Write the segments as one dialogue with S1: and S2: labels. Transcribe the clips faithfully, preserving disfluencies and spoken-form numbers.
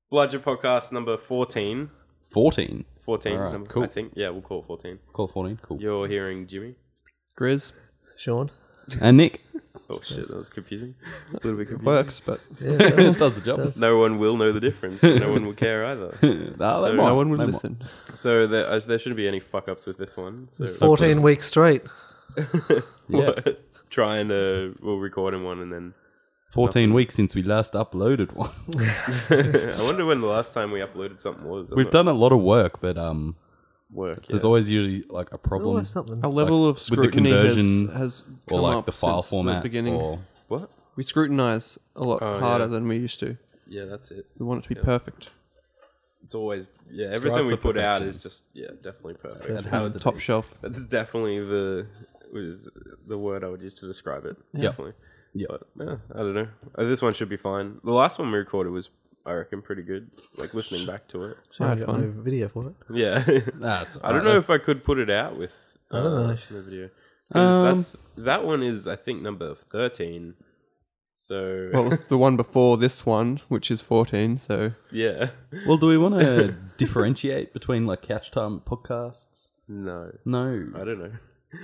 S1: Bludger Podcast number fourteen.
S2: fourteen?
S1: fourteen,
S2: All right,
S1: number,
S2: cool.
S1: I think. Yeah, we'll call it fourteen.
S2: Call it fourteen, cool.
S1: You're hearing Jimmy.
S3: Grizz.
S4: Sean.
S2: And Nick.
S1: Oh shit, that was confusing. A little bit
S3: It
S1: confusing.
S3: works, but
S4: Yeah, it does.
S2: It does the job.
S4: Does.
S1: No one will know the difference. No one will care either.
S2: No, they
S1: So-
S2: might.
S3: no one would
S2: They might.
S3: listen.
S1: So there, uh, there shouldn't be any fuck ups with this one. So
S4: fourteen weeks straight.
S1: What? Trying to, we'll record in one and then.
S2: fourteen weeks since we last uploaded one.
S1: I wonder when the last time we uploaded something was. I'm
S2: We've
S1: not-
S2: done a lot of work, but um,
S1: work.
S2: there's
S1: yeah.
S2: always usually like a problem.
S4: Always something.
S3: Our level
S2: Like,
S3: of
S2: with the
S3: scrutiny has,
S2: conversion
S3: has
S2: or
S3: come
S2: like
S3: up
S2: the file
S3: since
S2: format
S3: the beginning.
S2: or
S1: What?
S3: We scrutinize a lot
S1: Oh,
S3: harder
S1: yeah.
S3: than we used to.
S1: Yeah, that's it.
S3: We want it to be
S1: Yeah.
S3: perfect.
S1: It's always yeah.
S2: Strive
S1: Everything we
S2: for
S1: put out
S2: perfection.
S1: is just yeah, definitely perfect.
S4: Perfect.
S2: it has
S3: It's
S2: to
S3: top
S2: be.
S3: shelf.
S1: That's definitely the was the word I would use to describe it.
S2: Yep.
S1: Definitely.
S2: Yep.
S1: But yeah, I don't know. Uh, This one should be fine. The last one we recorded was, I reckon, pretty good. Like listening back to it.
S4: Sure, I
S3: had
S4: got
S3: fun.
S4: no video for it.
S1: Yeah.
S2: That's
S1: I don't know if I could put it out with.
S4: I don't
S1: uh,
S4: know.
S1: The video. 'Cause
S2: Um,
S1: that's that one is I think number thirteen. So
S3: Well, it was the one before this one, which is fourteen. So
S1: yeah.
S2: Well, do we want to differentiate between like Couch Time podcasts?
S1: No,
S2: No.
S1: I don't know.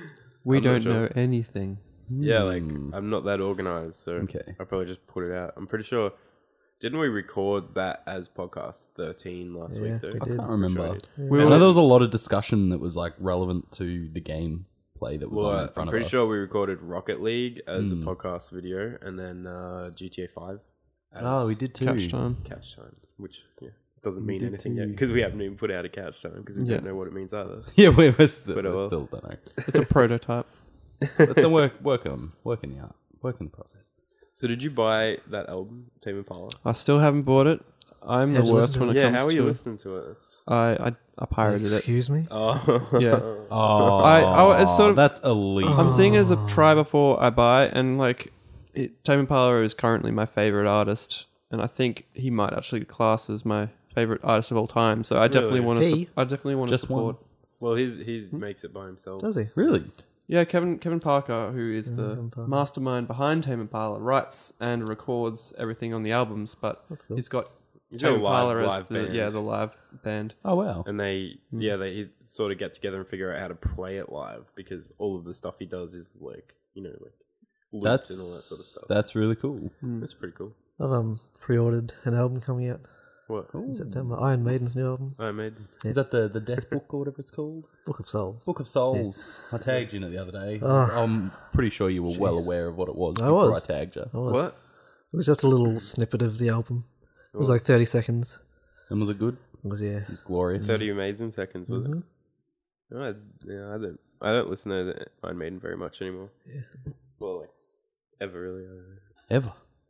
S3: we
S1: I'm not
S3: don't
S1: sure.
S3: know anything.
S1: Yeah, like
S2: Hmm.
S1: I'm not that organized, so
S2: Okay.
S1: I'll probably just put it out. I'm pretty sure. Didn't we record that as podcast thirteen last
S4: Yeah,
S1: week? Though
S4: we
S2: I
S4: did.
S2: can't remember.
S3: We
S2: I
S3: were-
S2: know there was a lot of discussion that was like relevant to the game play that was
S1: Well,
S2: on in
S1: uh,
S2: front
S1: I'm pretty
S2: of us.
S1: sure we recorded Rocket League as
S2: Hmm.
S1: a podcast video, and then uh, G T A five. As
S2: Oh, we did too.
S3: Couch time.
S1: Catch time, which yeah, doesn't
S2: We
S1: mean
S2: did
S1: anything yet
S2: too.
S1: because we haven't even put out a catch time because we
S3: Yeah.
S1: don't know what it means either.
S2: Yeah, we're, we're still,
S1: But, uh,
S2: we
S1: well.
S2: still don't know.
S3: It's a prototype.
S2: It's a work, work on, working out, working process.
S1: So did you buy that album, Tame Impala?
S3: I still haven't bought it. I'm
S4: Yeah,
S3: the
S4: just
S3: worst
S4: listen to
S3: when it
S1: Yeah,
S3: comes
S1: how are
S3: to
S1: you
S3: it.
S1: listening to it? It's-
S3: I, I I pirated it.
S4: Excuse me?
S1: Oh,
S3: Yeah.
S2: Oh,
S3: I- I- it's sort of-
S2: that's elite.
S3: I'm seeing it as a try before I buy, and like, it, Tame Impala is currently my favorite artist, and I think he might actually class as my favorite artist of all time. So I definitely
S1: Really?
S3: want to.
S4: He?
S3: Su- I definitely want to
S2: Just
S3: support.
S2: one?
S1: Well, he's he's makes it by himself.
S4: Does he?
S2: Really?
S3: Yeah, Kevin Kevin Parker, who is the
S4: Kevin Parker.
S3: mastermind behind Tame Impala, writes and records everything on the albums, but
S4: That's cool.
S3: he's got
S1: He's
S3: Tame
S1: got a live-
S3: Impala as
S1: live
S3: the
S1: band.
S3: yeah the live band.
S2: Oh wow.
S1: And they,
S3: Hmm.
S1: yeah, they sort of get together and figure out how to play it live because all of the stuff he does is like, you know, like looped
S2: That's
S1: and all that sort of stuff.
S2: that's really cool.
S1: That's pretty cool.
S4: I've um, pre-ordered an album coming out
S1: What?
S4: in September. Iron Maiden's new album,
S1: I made.
S4: Yeah.
S2: Is that the the Death Book or whatever it's called?
S4: Book of Souls.
S2: Book of Souls. I tagged you in it the other day.
S4: Oh.
S2: I'm pretty sure you were well
S4: Jeez.
S2: aware of what it was
S4: I
S2: before
S4: was.
S2: I tagged you.
S4: I was.
S1: What?
S4: It was just a little snippet of the album. It was like thirty seconds.
S2: And was it good?
S4: It was, yeah.
S2: It was glorious.
S1: Thirty amazing seconds was
S4: Mhm.
S1: it? No, I, yeah, I don't. I don't listen to the Iron Maiden very much anymore.
S4: Yeah.
S1: Well, like ever really. I don't know.
S2: Ever.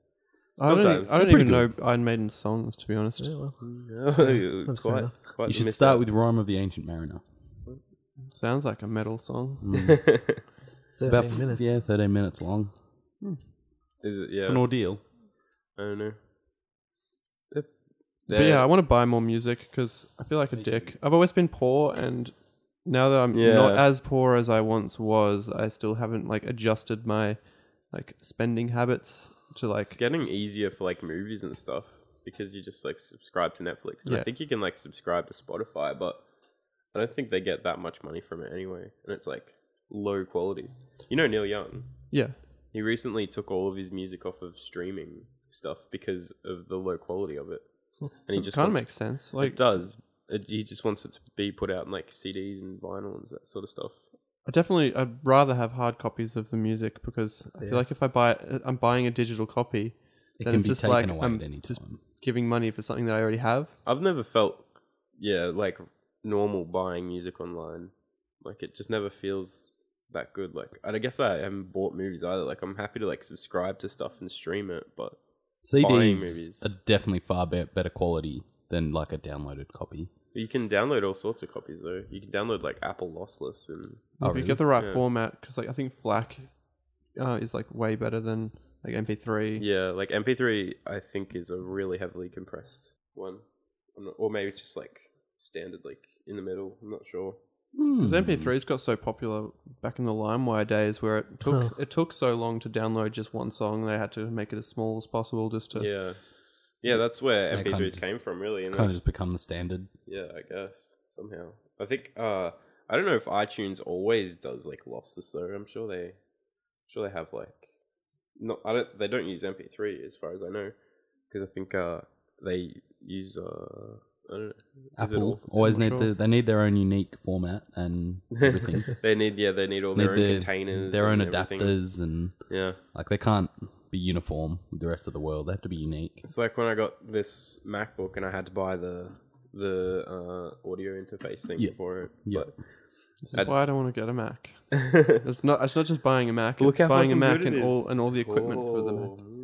S3: I don't,
S1: Sometimes.
S3: e- I don't
S2: They're
S3: even know
S2: pretty
S3: Iron Maiden songs, to be honest.
S4: Yeah, well,
S1: Yeah,
S4: That's fair
S1: it's
S4: enough.
S1: quite, quite
S2: You should
S1: missed
S2: start
S1: out.
S2: with Rhyme of the Ancient Mariner.
S3: Sounds like a metal song.
S2: It's about
S4: thirteen minutes.
S2: yeah, thirteen minutes long.
S1: Is it? Yeah.
S2: It's an ordeal.
S1: I don't know. Yep.
S3: But yeah, I want to buy more music because I feel like a dick. I've always been poor, and now that I'm
S1: Yeah.
S3: not as poor as I once was, I still haven't like adjusted my like spending habits to
S1: It's
S3: like.
S1: getting easier for like movies and stuff because you just like subscribe to Netflix. And I
S3: Yeah.
S1: think you can like subscribe to Spotify, but I don't think they get that much money from it anyway. And it's like low quality. You know Neil Young?
S3: Yeah,
S1: He recently took all of his music off of streaming stuff because of the low quality of it. And he
S3: it
S1: just
S3: kind of
S1: wants-
S3: makes sense.
S1: it
S3: Like,
S1: does. It, he just wants it to be put out in like C Ds and vinyl and that sort of stuff.
S3: I definitely, I'd rather have hard copies of the music because I
S4: Yeah.
S3: feel like if I buy, it, I'm buying a digital copy,
S2: It
S3: then
S2: can
S3: it's
S2: be
S3: just
S2: taken
S3: like
S2: away
S3: I'm
S2: at any
S3: just
S2: time.
S3: giving money for something that I already have.
S1: I've never felt, yeah, like normal buying music online. Like it just never feels that good. Like I guess I haven't bought movies either. Like I'm happy to like subscribe to stuff and stream it, but buying
S2: C Ds
S1: movies.
S2: are definitely far be- better quality than like a downloaded copy.
S1: you can download all sorts of copies though. You can download like Apple lossless and
S2: Oh,
S3: if you
S2: really?
S3: get the right
S1: Yeah.
S3: format, because like I think FLAC uh, is like way better than like M P three.
S1: yeah, like M P three I think is a really heavily compressed one. I'm not, or maybe it's just like standard, like in the middle. I'm not sure.
S3: Because
S2: Hmm.
S3: M P threes got so popular back in the LimeWire days, where it took it took so long to download just one song, they had to make it as small as possible just to.
S1: Yeah. Yeah, that's where
S2: They
S1: M P threes
S2: kinda just-
S1: came from, really. And
S2: Kind
S1: then,
S2: of just become the standard.
S1: yeah, I guess somehow. I think uh, I don't know if iTunes always does like lossless though. I'm sure they, I'm sure they have like, not. I don't. They don't use M P three as far as I know, because I think uh they use uh I don't know. Is it
S2: Apple
S1: all-
S2: always
S3: I'm
S2: need
S3: sure.
S2: to, they need their own unique format and everything.
S1: they need yeah they need all
S2: Need
S1: their own
S2: their,
S1: containers,
S2: their own
S1: and everything.
S2: adapters, and
S1: Yeah.
S2: like they can't be uniform with the rest of the world. They have to be unique.
S1: It's like when I got this MacBook and I had to buy the the uh, audio interface thing
S2: Yeah.
S1: for it.
S2: Yeah.
S3: This is
S1: I'd-
S3: why I don't want to get a Mac.
S1: But
S3: It's not. It's not just buying a Mac.
S1: Look
S3: It's
S1: how
S3: buying a
S1: fucking
S3: Mac
S1: good it
S3: and all
S1: is.
S3: and all the equipment for the Mac.
S1: Oh, mm.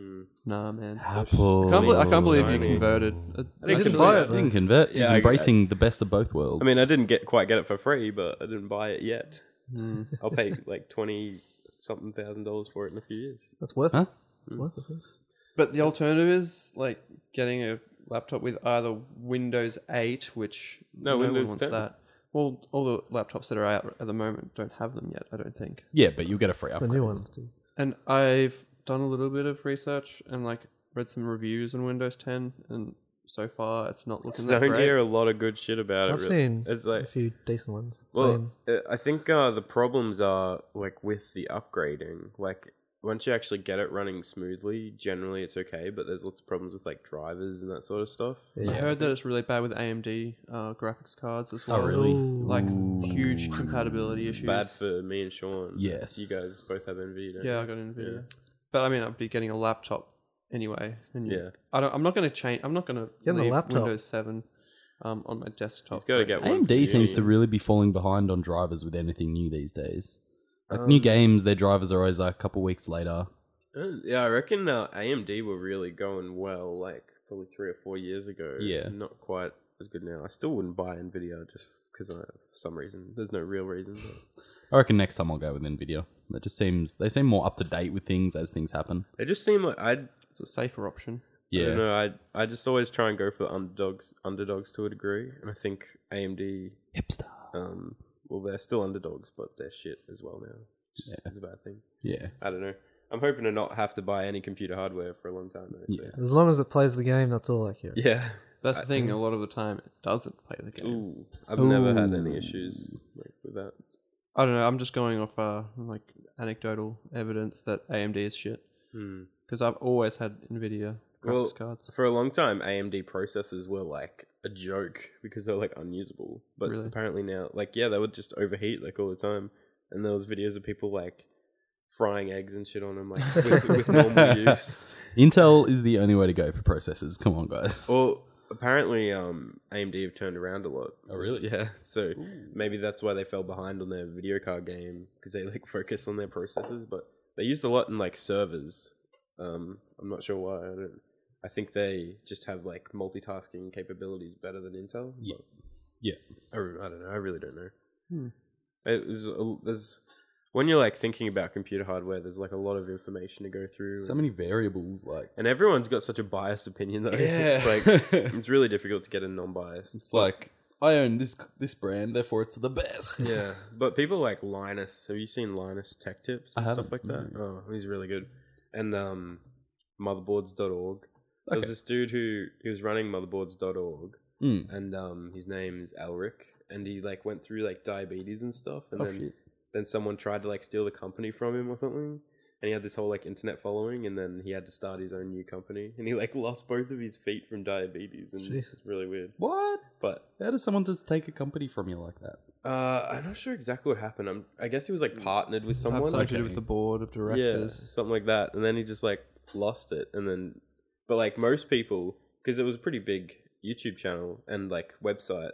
S3: Nah, man.
S2: Apple.
S3: I can't, believe, I can't believe you
S1: Shiny.
S3: converted.
S1: I
S3: Uh,
S1: think
S4: You didn't
S1: actually-
S4: buy it,
S2: You can
S4: though.
S2: convert. He's
S1: Yeah, I-
S2: embracing the best of both worlds.
S1: I mean, I didn't get quite get it for free, but I didn't buy it yet.
S3: Hmm.
S1: I'll pay like twenty something thousand dollars for it in a few years.
S4: That's worth
S2: Huh?
S4: it. It's worth it.
S3: But the alternative is like getting a laptop with either Windows eight, which
S1: No,
S3: no,
S1: Windows
S3: one wants
S1: ten.
S3: that. Well, all the laptops that are out at the moment don't have them yet. I don't think.
S2: Yeah, but you'll get a free
S4: The
S2: upgrade.
S4: new ones do.
S3: And I've done a little bit of research and like read some reviews on Windows ten, and so far it's not looking that
S1: Don't
S3: great.
S1: hear a lot of good shit about it.
S4: I've
S1: really.
S4: seen
S1: It's
S4: a
S1: like
S4: few decent ones.
S1: well,
S4: Same.
S1: uh, I think uh, the problems are like with the upgrading. Like once you actually get it running smoothly, generally it's okay. But there's lots of problems with like drivers and that sort of stuff.
S4: Yeah.
S3: I heard that it's really bad with A M D uh, graphics cards as well.
S2: Oh, really?
S4: Ooh.
S3: Like huge compatibility issues.
S1: Bad for me and Sean.
S2: Yes.
S1: You guys both have Nvidia. Don't
S3: Yeah,
S1: you?
S3: I got Nvidia.
S1: Yeah.
S3: But I mean, I'd be getting a laptop anyway. And you-
S1: Yeah.
S3: I don't. I'm not going to change. I'm not going to
S4: Get a
S3: leave
S4: laptop.
S3: Windows seven um, on my desktop.
S1: He's got to
S3: for-
S1: get one.
S2: A M D
S1: for
S2: seems
S1: uni.
S2: to really be falling behind on drivers with anything new these days. Like
S1: Um,
S2: new games, their drivers are always like a couple weeks later.
S1: Uh, Yeah, I reckon uh, A M D were really going well, like probably three or four years ago.
S2: Yeah.
S1: Not quite as good now. I still wouldn't buy Nvidia just because for some reason. There's no real reason. But
S2: I reckon next time I'll go with Nvidia. That just seems they seem more up to date with things as things happen.
S1: they just seem like I'd.
S3: It's a safer option.
S1: I
S2: Yeah,
S1: don't know. I I just always try and go for the underdogs, underdogs to a degree, and I think A M D.
S2: hipster.
S1: Um, well, they're still underdogs, but they're shit as well now. Which
S2: Yeah.
S1: is a bad thing.
S2: Yeah,
S1: I don't know. I'm hoping to not have to buy any computer hardware for a long time though. So.
S2: Yeah.
S4: As long as it plays the game, that's all I care.
S1: Yeah.
S3: That's
S1: I-
S3: the thing. A lot of the time, it doesn't play the game.
S1: Ooh, I've never had any
S2: Ooh.
S1: issues like, with that.
S3: I don't know. I'm just going off uh, like anecdotal evidence that A M D is shit
S1: Hmm.
S3: because I've always had Nvidia graphics
S1: Well,
S3: cards.
S1: for a long time, A M D processors were like a joke because they're like unusable. But
S3: Really?
S1: apparently now, like, yeah, they would just overheat like all the time. And there was videos of people like frying eggs and shit on them, like with, with normal use.
S2: Intel is the only way to go for processors. Come on, guys.
S1: Well, apparently, um, A M D have turned around a lot.
S2: Oh, really?
S1: Yeah. So maybe that's why they fell behind on their video card game because they like focus on their processors. But they used a lot in like servers. Um, I'm not sure why. I don't. I think they just have like multitasking capabilities better than Intel.
S2: Yeah.
S1: but
S2: Yeah.
S1: I, re- I don't know. I really don't know.
S3: Hmm.
S1: It was a- there's when you're like thinking about computer hardware, there's like a lot of information to go through.
S2: So many variables, like
S1: and everyone's got such a biased opinion though.
S2: Yeah.
S1: It's like it's really difficult to get a non-biased.
S2: it's like I own this this brand, therefore it's the best.
S1: Yeah, but people like Linus. Have you seen Linus Tech Tips and
S2: I
S1: stuff
S2: haven't,
S1: like that?
S2: no.
S1: Oh, he's really good. And um, motherboards dot org. There was
S2: Okay.
S1: this dude who he was running motherboards dot org,
S2: Mm.
S1: and um, his name is Elric, and he like went through like diabetes and stuff, and
S2: Oh,
S1: then
S2: shit.
S1: then someone tried to like steal the company from him or something. And he had this whole like internet following, and then he had to start his own new company, and he like lost both of his feet from diabetes, and
S4: Jeez.
S1: it's really weird.
S2: What?
S1: But
S2: How does someone just take a company from you like that?
S1: uh, I'm not sure exactly what happened. I'm, I guess he was like partnered with
S3: Have
S1: someone.
S3: something to do
S2: Okay.
S3: with the board of
S1: Yeah,
S3: directors.
S1: something like that. And then he just like lost it, and then, but like most people, because it was a pretty big YouTube channel and like website,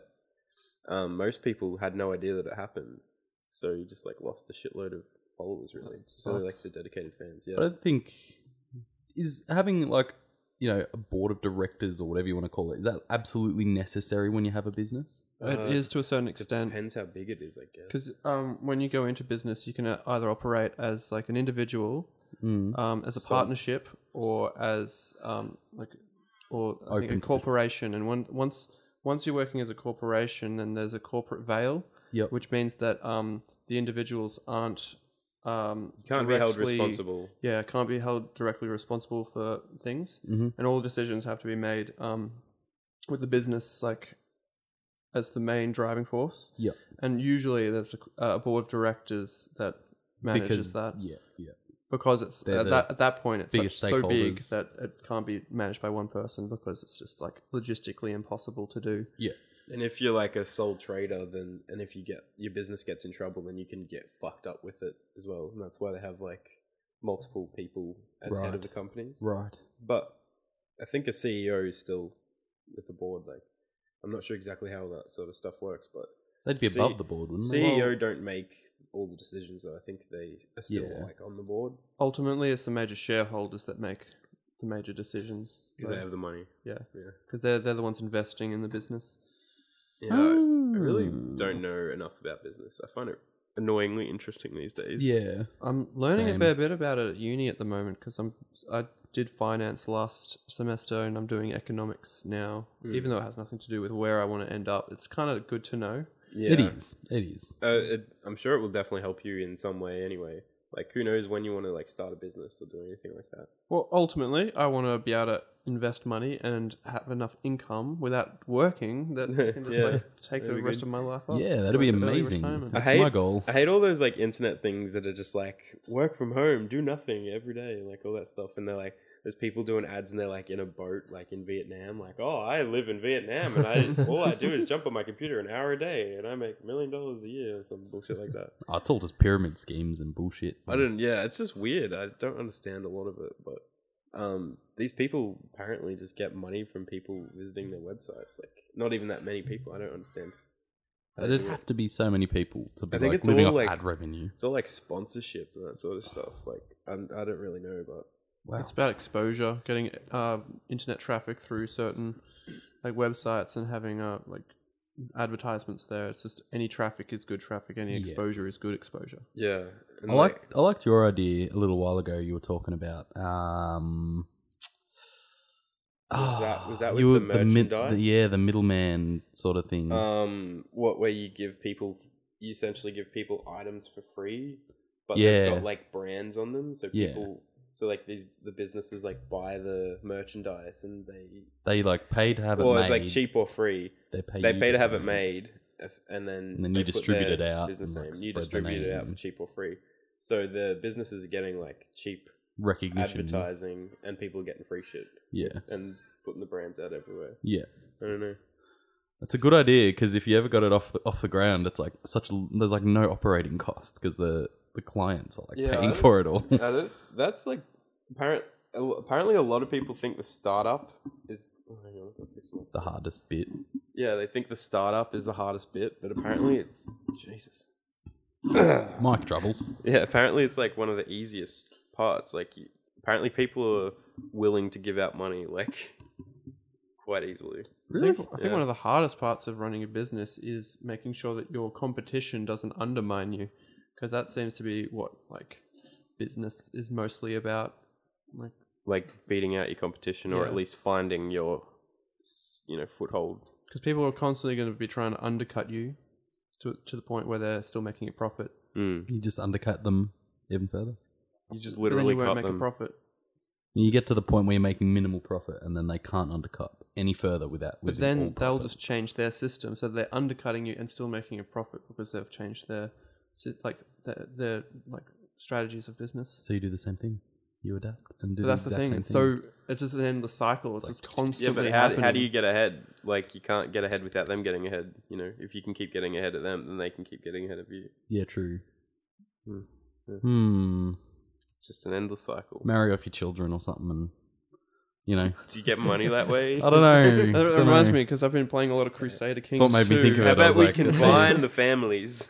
S1: um, most people had no idea that it happened. So he just like lost a shitload of followers. Really, it's only like
S3: sucks.
S1: the dedicated fans.
S2: I
S1: Yeah,
S2: don't think is having like you know a board of directors or whatever you want to call it. Is that absolutely necessary when you have a business?
S3: It
S1: Uh,
S3: is to a certain extent.
S1: depends how big it is, I guess.
S3: Because um, when you go into business, you can uh, either operate as like an individual,
S2: Mm.
S3: um, as a
S1: So-
S3: partnership, or as um, like, or I think
S2: Open
S3: a
S2: to
S3: corporation. And when, once once you're working as a corporation, then there's a corporate veil,
S2: Yep.
S3: which means that um, the individuals aren't um,
S1: You can't be held
S3: directly-
S1: responsible.
S3: Yeah, can't be held directly responsible for things,
S2: Mm-hmm.
S3: and all decisions have to be made um, with the business like as the main driving force.
S2: Yep.
S3: And usually there's a, a board of directors that manages
S2: Because
S3: that
S2: yeah, yeah.
S3: because it's
S2: They're
S3: at
S2: the
S3: that at that point it's like
S2: biggest
S3: so big
S2: stakeholders.
S3: that it can't be managed by one person because it's just like logistically impossible to do.
S2: Yeah.
S1: And if you're like a sole trader, then and if you get your business gets in trouble, then you can get fucked up with it as well. And that's why they have like multiple people as head
S2: Right.
S1: of the companies.
S2: Right.
S1: But I think a C E O is still with the board. Like, I'm not sure exactly how that sort of stuff works, but
S2: They'd be
S1: C-
S2: above the board, wouldn't they?
S1: C E O don't make all the decisions. Though I think they are still
S2: Yeah.
S1: like on the board
S3: Ultimately, it's the major shareholders that make the major decisions.
S1: because they have the money.
S3: Yeah,
S1: Yeah,
S3: because they're they're the ones investing in the business.
S1: yeah. I, I really don't know enough about business. I find it annoyingly interesting these days.
S2: Yeah.
S3: I'm learning
S2: Same.
S3: a fair bit about it at uni at the moment because I'm I did finance last semester and I'm doing economics now.
S1: Mm.
S3: Even though it has nothing to do with where I want to end up, it's kind of good to know.
S1: yeah.
S2: It is. It is.
S1: Uh, it, I'm sure it will definitely help you in some way anyway. Like, who knows when you want to like start a business or do anything like that.
S3: Well, ultimately, I want to be able to invest money and have enough income without working that I can just
S1: Yeah,
S3: like take
S1: that'd
S3: the
S1: be
S3: rest
S1: good.
S3: of my life up.
S2: Yeah, that'd be
S3: like early
S2: amazing.
S3: retirement.
S2: That's
S1: I hate-
S2: my goal.
S1: I hate all those like internet things that are just like work from home, do nothing every day, like all that stuff. And they're like, there's people doing ads and they're like in a boat, like in Vietnam, like, oh, I live in Vietnam and I all I do is jump on my computer an hour a day and I make a million dollars a year or some bullshit like that.
S2: Oh, it's all just pyramid schemes and bullshit.
S1: I don't. Yeah, it's just weird. I don't understand a lot of it, but um, these people apparently just get money from people visiting their websites. Like, not even that many people. I don't understand. how they
S2: It'd
S1: do it.
S2: have to be so many people to be
S1: I think
S2: like
S1: it's
S2: living
S1: all,
S2: off
S1: like-
S2: ad revenue.
S1: It's all like sponsorship and that sort of stuff. Like, I'm, I don't really know, but
S2: Wow.
S3: It's about exposure, getting uh, internet traffic through certain like websites and having uh, like advertisements there. It's just any traffic is good traffic, any
S2: Yeah.
S3: exposure is good exposure.
S1: yeah. And
S2: I like I liked your idea a little while ago. You were talking about um.
S1: Was that- was that
S2: you
S1: with
S2: were
S1: the
S2: mid-
S1: merchandise?
S2: yeah, the middleman sort of thing.
S1: um, what where you give people, you essentially give people items for free, but
S2: Yeah.
S1: they've got like brands on them, so
S2: Yeah.
S1: people. So like these the businesses like buy the merchandise and they
S2: they like pay to have it
S1: or
S2: made.
S1: it's like cheap or free.
S2: They pay.
S1: They
S2: you
S1: pay to have it made, if, and then
S2: And then
S1: they
S2: you
S1: put
S2: distribute
S1: their
S2: it out
S1: Business
S2: and, like,
S1: name. You
S2: spread the
S1: distribute it out for
S2: name.
S1: cheap or free. So the businesses are getting like cheap
S2: recognition.
S1: advertising, and people are getting free shit
S2: Yeah,
S1: and putting the brands out everywhere.
S2: yeah.
S1: I don't know.
S2: That's a good idea because if you ever got it off the off the ground, it's like such a, there's like no operating cost because the the clients are like
S1: Yeah,
S2: paying
S1: I-
S2: for it all.
S1: I don't- that's like apparent. Apparently, a lot of people think the startup is. Oh, hang on, I've got to fix my-
S2: The hardest bit.
S1: Yeah, they think the startup is the hardest bit, but apparently it's Jesus.
S2: Mike troubles.
S1: Yeah, apparently it's like one of the easiest parts. Like, you, apparently people are willing to give out money like quite easily.
S3: I think, I think
S1: Yeah.
S3: one of the hardest parts of running a business is making sure that your competition doesn't undermine you, because that seems to be what like business is mostly about. Like,
S1: Like beating out your competition, or
S3: Yeah.
S1: at least finding your, you know, foothold.
S3: because people are constantly going to be trying to undercut you to to the point where they're still making a profit.
S1: Mm.
S2: You just undercut them even further.
S1: You just
S3: But then
S1: literally
S3: you won't
S1: cut
S3: make
S1: them.
S3: a profit.
S2: You get to the point where you're making minimal profit, and then they can't undercut any further without
S3: But
S2: losing all
S3: then they'll
S2: profit.
S3: just change their system, so they're undercutting you and still making a profit because they've changed their si- like their, their like strategies of business.
S2: So you do the same thing. You adapt and do
S3: But
S2: the
S3: that's the
S2: exact
S3: thing.
S2: same
S3: It's
S2: thing.
S3: so it's just an endless cycle. It's,
S2: It's
S3: just
S2: like-
S1: Yeah,
S3: constantly
S1: but how,
S3: happening.
S1: how do you get ahead? Like, you can't get ahead without them getting ahead. You know, if you can keep getting ahead of them, then they can keep getting ahead of you.
S2: Yeah, true.
S1: Hmm. Yeah.
S2: Hmm.
S1: It's just an endless cycle.
S2: Marry off your children or something, and you know.
S1: Do you get money that way?
S2: I don't know.
S3: That
S2: Don't
S3: reminds
S2: know.
S3: me because I've been playing a lot of Crusader Kings.
S2: what made me
S3: too.
S2: think of
S1: How
S2: it. I
S1: about
S2: was
S1: we
S2: like-
S1: combine the families?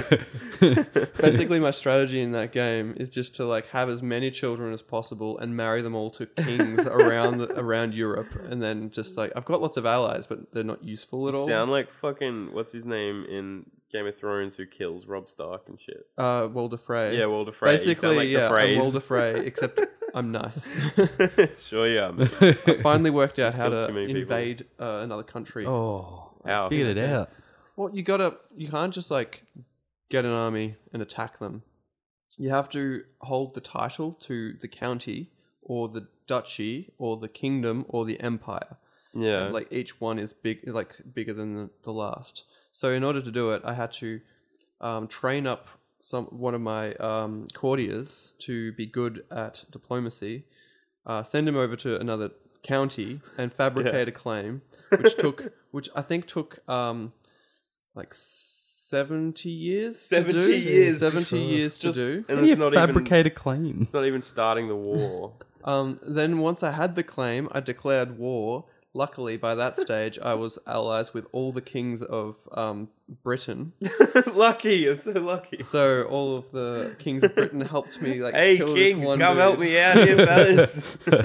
S3: Basically, my strategy in that game is just to like have as many children as possible and marry them all to kings around the, around Europe, and then just like I've got lots of allies, but they're not useful at all.
S1: Sound like fucking what's his name in Game of Thrones who kills Robb Stark and shit.
S3: Uh, Walder Frey.
S1: Yeah, Walder Frey. You sound
S3: Basically,
S1: like the
S3: yeah, I'm
S1: phrase.
S3: Walder Frey, except I'm nice.
S1: Sure, yeah. mate.
S3: I finally worked out how
S1: Killed
S3: to
S1: too many people.
S3: invade uh, another country.
S2: Oh,
S1: How?
S2: figured it out.
S3: Well, you gotta, you can't just like get an army and attack them. you have to hold the title to the county or the duchy or the kingdom or the empire.
S1: Yeah.
S3: And, like each one is big, like bigger than the, the last. So in order to do it, I had to um, train up some one of my um, courtiers to be good at diplomacy, uh, send him over to another county and fabricate a claim, which took, which I think took um, like seventy years to do.
S1: seventy years.
S3: seventy
S1: Just-
S3: years to
S1: just-
S3: do.
S1: And
S2: How do you
S1: it's not even,
S2: fabricate a claim?
S1: it's not even starting the war.
S3: Um, then once I had the claim, I declared war. Luckily, by that stage, I was allies with all the kings of um, Britain.
S1: Lucky, I'm so lucky.
S3: So all of the kings of Britain helped me like
S1: Hey,
S3: kill
S1: kings,
S3: this one
S1: come
S3: dude.
S1: help me out here, fellas.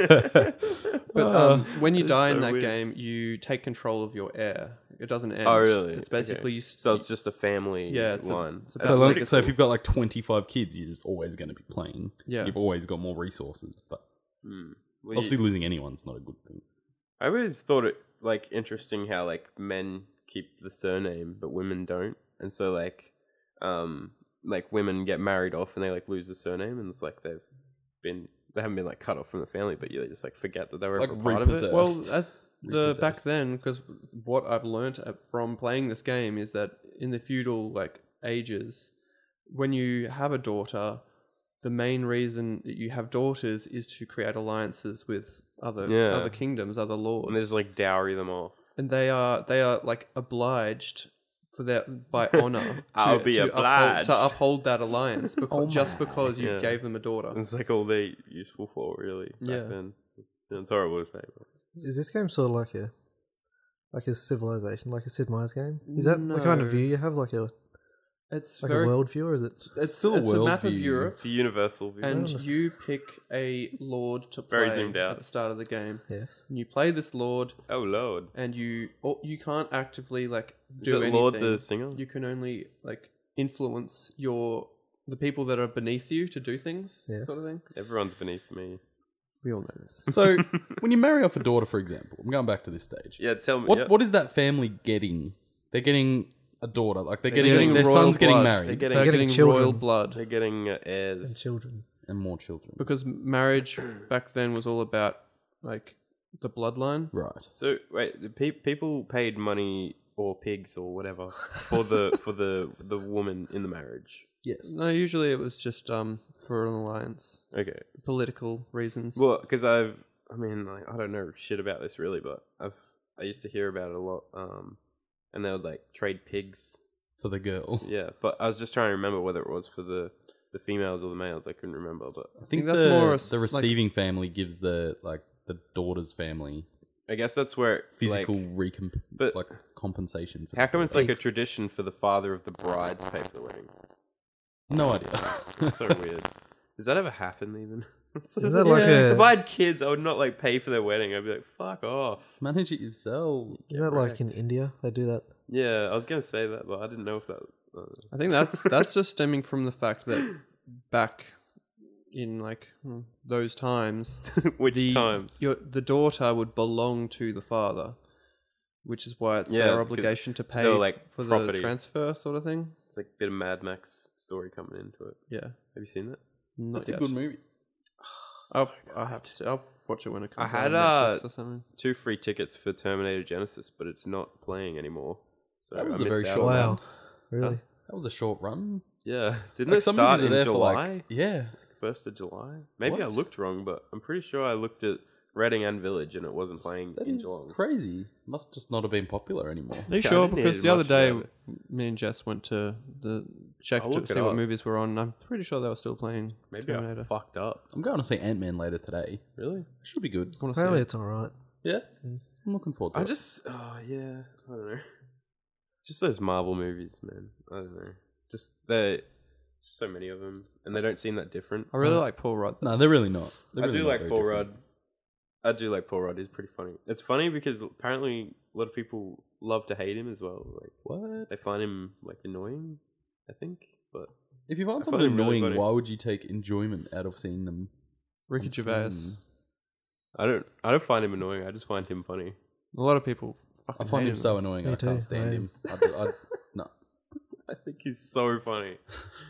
S3: But um, when you
S1: It's
S3: die in
S1: so
S3: that
S1: weird.
S3: game, you take control of your heir. It doesn't end.
S1: Oh, really?
S3: It's basically
S1: Okay.
S3: you.
S1: So it's just a family
S3: Yeah, it's a-
S1: line.
S3: it's about
S2: So, like,
S3: legacy.
S2: so if you've got like twenty-five kids, you're just always going to be playing.
S3: Yeah.
S2: You've always got more resources, but
S1: Hmm. Well, you-
S2: obviously losing anyone's not a good thing.
S1: I always thought it like interesting how like men keep the surname but women don't, and so like, um, like women get married off and they like lose the surname, and it's like they've been they haven't been like cut off from the family, but you they just like forget that they were
S2: Like
S1: ever part of it.
S2: repossessed.
S3: Well, at the back
S2: Repossessed.
S3: then, because what I've learnt at- from playing this game is that in the feudal like ages, when you have a daughter, the main reason that you have daughters is to create alliances with other
S1: Yeah.
S3: other kingdoms, other lords,
S1: And they just like dowry them off.
S3: and they are they are like obliged for that by honor.
S1: I'll be
S3: to uphold,
S1: obliged.
S3: to uphold that alliance because
S2: Oh
S3: just
S2: my.
S3: because you
S1: Yeah.
S3: gave them a daughter.
S1: It's like all they're useful for, really. Back
S3: Yeah.
S1: then. It's, it's horrible to say. But.
S4: Is this game sort of like a like a civilization, like a Sid Meier's game? Is that the kind of
S3: No.
S4: view you have, like a
S3: It's
S4: like
S3: very
S4: a world view, or is it?
S3: it's
S2: still a
S3: it's a
S2: world
S3: map of
S2: view.
S3: Europe.
S1: It's a universal view.
S3: And
S4: understand.
S3: you pick a lord to play
S1: Very zoomed out.
S3: at the start of the game.
S4: Yes.
S3: And you play this lord,
S1: oh lord.
S3: and you or you can't actively like
S1: Is
S3: do
S1: it
S3: anything.
S1: Lord the singer?
S3: You can only like influence your the people that are beneath you to do things,
S4: Yes.
S3: sort of thing.
S1: Everyone's beneath me.
S3: We all know this.
S2: So when you marry off a daughter, for example, I'm going back to this stage.
S1: Yeah, tell me.
S2: What
S1: yeah.
S2: what is that family getting? They're getting a daughter, like they're,
S3: They're
S2: getting,
S3: getting
S2: their
S3: royal
S2: son's getting
S3: blood.
S2: married,
S1: They're getting,
S3: They're
S4: getting
S3: getting
S4: children.
S3: royal blood
S1: they're getting uh,
S4: And
S1: heirs.
S4: children.
S2: and more children.
S3: because marriage back then was all about like the bloodline.
S2: Right.
S1: So wait, the pe- people paid money or pigs or whatever for the for the the woman in the marriage.
S2: Yes.
S3: No, usually it was just um for an alliance,
S1: Okay.
S3: political reasons.
S1: Well, because I've, I mean, like, I don't know shit about this really, but I've, I used to hear about it a lot. Um, and they would like trade pigs.
S2: For the girl.
S1: Yeah, but I was just trying to remember whether it was for the the females or the males. I couldn't remember, but
S2: I think,
S3: think that's
S2: the,
S3: more a s-
S2: the
S3: like-
S2: receiving family gives the like the daughter's family
S1: I guess that's where it,
S2: physical
S1: Like,
S2: recomp-
S1: but-
S2: like compensation. For
S1: how
S2: the
S1: come it's
S2: daughter.
S1: like a tradition for the father of the bride to pay for the wedding?
S2: No idea.
S1: It's so weird. Does that ever happen even?
S4: Is that like
S2: Yeah.
S4: a?
S1: If I had kids, I would not like pay for their wedding. I'd be like, fuck off.
S2: Manage it yourself.
S4: Is that like in
S1: wrecked.
S4: India? They do that.
S1: Yeah, I was gonna say that, but I didn't know if that was. Uh,
S3: I think that's that's just stemming from the fact that back in like hmm, those times,
S1: which
S3: the
S1: times?
S3: your the daughter would belong to the father, which is why it's
S1: Yeah,
S3: their
S1: because
S3: obligation to pay
S1: they were, like,
S3: for the
S1: property.
S3: transfer sort of thing.
S1: It's like a bit of Mad Max story coming into it.
S3: Yeah,
S1: Have you seen that?
S3: not
S2: That's
S3: yet.
S2: a good movie.
S3: I'll, I'll have to see. I'll watch it when it
S1: I
S3: comes
S1: had,
S3: out on Netflix
S1: uh,
S3: or something.
S1: Two free tickets for Terminator Genesis, but it's not playing anymore. So
S2: That was
S1: I
S2: a very
S1: missed out
S2: short
S1: on
S4: Wow.
S1: that.
S4: Really?
S2: That was a short run.
S1: Yeah, didn't
S2: Like
S1: it
S2: some
S1: start
S2: movies are
S1: in
S2: there
S1: July?
S2: for like yeah.
S1: First of July. Maybe I
S2: What?
S1: looked wrong, but I'm pretty sure I looked at Reading and Village and it wasn't playing
S2: That
S1: in
S2: is
S1: Geelong.
S2: crazy. Must just not have been popular anymore.
S3: Are you
S1: Okay, I
S3: sure?
S1: didn't
S3: Because
S1: need
S3: the other
S1: much
S3: day,
S1: about it.
S3: me and Jess went to the check
S1: I'll
S3: to
S1: look
S3: see
S1: it
S3: what
S1: up.
S3: movies were on. And I'm pretty sure they were still playing
S1: Maybe
S3: Terminator.
S1: I fucked up.
S2: I'm going to see Ant Man later today.
S1: Really?
S2: Should be good.
S3: I wanna see
S4: Apparently,
S3: it.
S4: it's all right.
S2: Yeah. I'm looking forward to
S1: I
S2: it.
S1: just, oh yeah, I don't know. Just those Marvel movies, man. I don't know. Just they, so many of them, and they don't seem that different.
S3: I really like Paul Rudd.
S2: No, they're really not. They're
S1: I
S2: really
S1: do
S2: not
S1: like
S2: very
S1: Paul
S2: different.
S1: Rudd. I do like Paul Rudd. He's pretty funny. It's funny because apparently a lot of people love to hate him as well. Like
S2: What?
S1: they find him like annoying. I think, but
S2: If you find
S1: I
S2: someone
S1: find him really
S2: annoying,
S1: funny.
S2: why would you take enjoyment out of seeing them?
S3: Ricky
S2: on
S3: Gervais.
S2: screen?
S1: I don't. I don't find him annoying. I just find him funny.
S3: A lot of people
S2: I
S3: fucking
S2: find
S3: hate
S2: him so annoying.
S4: Me
S2: I can't
S4: too,
S2: stand
S4: I-
S2: him. I, I, no.
S1: I think he's so funny.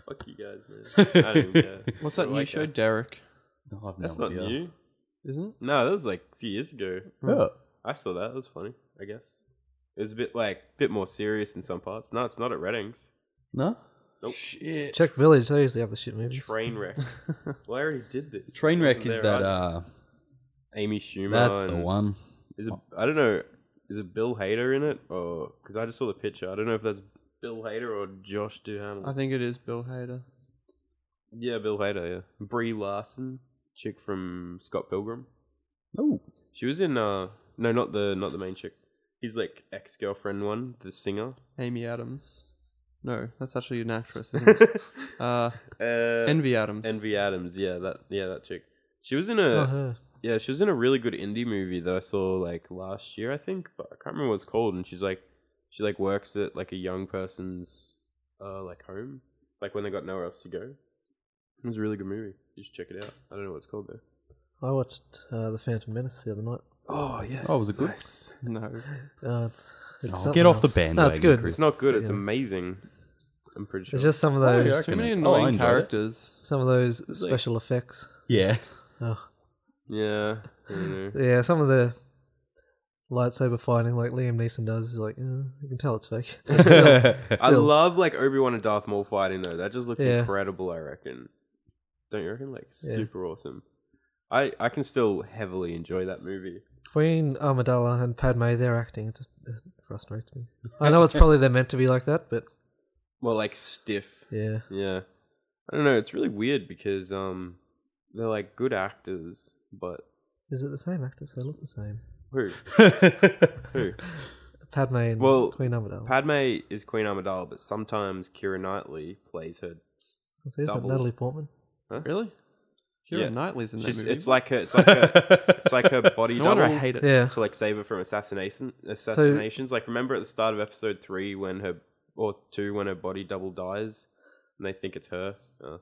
S1: Fuck you guys, man. I don't even care.
S3: What's
S1: I
S3: that new
S1: like
S3: show?
S1: it.
S3: Derek,
S2: No, I've
S1: That's
S2: no
S1: not
S2: idea.
S1: new.
S3: isn't it?
S1: No, that was like a few years ago.
S2: Yeah.
S1: I saw that. It was funny, I guess. It was a bit like a bit more serious in some parts. No, it's not at Reddings.
S2: No?
S1: Nope.
S3: Shit.
S4: Czech Village, they usually have the shit movies.
S1: Trainwreck. Well, I already did this.
S2: Trainwreck
S1: Wasn't
S2: is
S1: there,
S2: that,
S1: right?
S2: uh,
S1: Amy Schumer.
S2: that's the
S1: and-
S2: one.
S1: Is it? I don't know. Is it Bill Hader in it? Or because I just saw the picture. I don't know if that's Bill Hader or Josh Duhamel.
S3: I think it is Bill Hader.
S1: Yeah, Bill Hader. Yeah, Brie Larson, chick from Scott Pilgrim.
S2: Oh.
S1: She was in. uh No, not the not the main chick. He's like ex girlfriend one, the singer.
S3: Amy Adams. No, that's actually an actress, isn't it? uh,
S1: Uh,
S3: Envy Adams.
S1: Envy Adams. Yeah, that. Yeah, that chick. She was in
S4: Oh,
S1: a.
S4: her.
S1: Yeah, she was in a really good indie movie that I saw like last year, I think, but I can't remember what it's called. And she's like, she like works at like a young person's uh like home, like when they got nowhere else to go. It was a really good movie. You should check it out. I don't know what it's called though.
S4: I watched uh, The Phantom Menace the other night.
S1: Oh yeah.
S2: Oh, was it good?
S3: No.
S4: Uh, it's, it's
S2: Oh,
S4: something
S2: get off the
S4: else.
S2: bandwagon,
S4: No, it's good.
S2: Chris.
S1: It's not good. It's
S4: Yeah.
S1: amazing. I'm pretty sure.
S4: It's just some of
S2: Oh, yeah,
S4: those,
S3: Too many
S2: Oh, I
S3: annoying
S2: enjoyed it.
S3: characters.
S4: some of those
S1: like-
S4: special effects.
S2: Yeah.
S4: Oh,
S1: yeah. I don't know.
S4: yeah, some of the lightsaber fighting, like Liam Neeson does, is like, uh, you can tell it's fake. It's still-
S1: I
S4: Still.
S1: love like Obi-Wan and Darth Maul fighting though. That just looks
S4: Yeah.
S1: incredible. I reckon. Don't you reckon? Like
S4: Yeah.
S1: super awesome. I I can still heavily enjoy that movie.
S4: Queen Amidala and Padme, their acting, it just uh, frustrates me. I know it's probably they're meant to be like that, but
S1: Well, like stiff.
S4: yeah.
S1: Yeah. I don't know. It's really weird because um, they're like good actors, but
S4: Is it the same actress? They look the same.
S1: who? Who?
S4: Padme and
S1: Well,
S4: Queen Amidala.
S1: Padme is Queen Amidala, but sometimes Keira Knightley plays her.
S4: So is that
S1: double.
S4: Natalie Portman?
S3: Really? Keira
S1: Yeah.
S3: Knightley's in that
S1: She's,
S3: movie.
S1: it's like her. It's like her. It's like her body
S3: no
S1: double
S3: wonder I hate it.
S4: Yeah.
S1: to like save her from assassination assassinations. like remember at the start of episode three when her or two when her body double dies and they think it's her. Uh,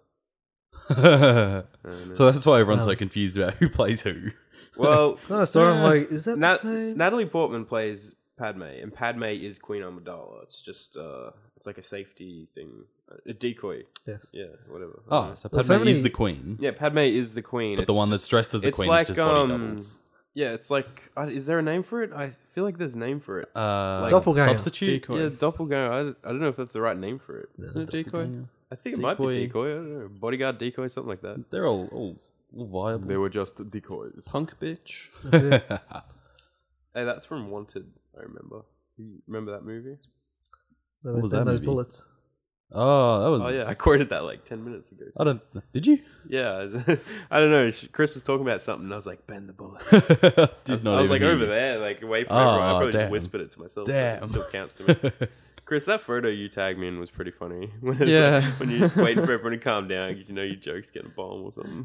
S1: I don't know.
S2: So that's why everyone's
S4: Um,
S2: so confused about who plays who.
S1: well,
S4: No, I saw him
S1: uh,
S4: like, is that
S1: Nat-
S4: the same?
S1: Natalie Portman plays Padme, and Padme is Queen Amidala. It's just uh, it's like a safety thing, a decoy.
S4: Yes.
S1: Yeah, whatever.
S2: Oh, so Padme
S4: Well, so many-
S2: is the queen,
S1: yeah, Padme is the queen.
S2: but the
S1: It's
S2: one
S1: just-
S2: that's dressed as the
S1: it's
S2: queen
S1: like,
S2: is just body
S1: um,
S2: doubles.
S1: Yeah, it's like, uh, is there a name for it? I feel like there's a name for it.
S2: Uh,
S1: like-
S4: Doppelganger.
S2: Substitute?
S3: Decoy.
S1: Yeah, doppelganger. I, I don't know if that's the right name for it.
S3: Isn't it decoy?
S1: I think it might be
S2: Decoy.
S1: decoy. I don't know. Bodyguard decoy, something like that.
S2: They're all, all, all viable.
S1: They were just decoys.
S3: Punk bitch.
S4: That's it.
S1: Hey, that's from Wanted. I remember. You remember that movie?
S4: Where
S2: What
S4: they
S2: was
S4: bend
S2: that
S4: those
S2: movie?
S4: bullets.
S2: Oh, that was.
S1: Oh yeah, I quoted that like ten minutes ago.
S2: I don't. Did you?
S1: Yeah, I don't know. Chris was talking about something, and I was like, "Bend the bullet."
S2: Did
S1: I was,
S2: not
S1: I was
S2: even
S1: like
S2: hear
S1: over
S2: you.
S1: there, like away from
S2: Oh,
S1: everyone. I probably
S2: damn.
S1: just whispered it to myself. but
S2: Damn.
S1: it still counts to me. Chris, that photo you tagged me in was pretty funny. When it's
S3: Yeah.
S1: like- when you're waiting for everyone to calm down because you know your joke's getting a bomb or something.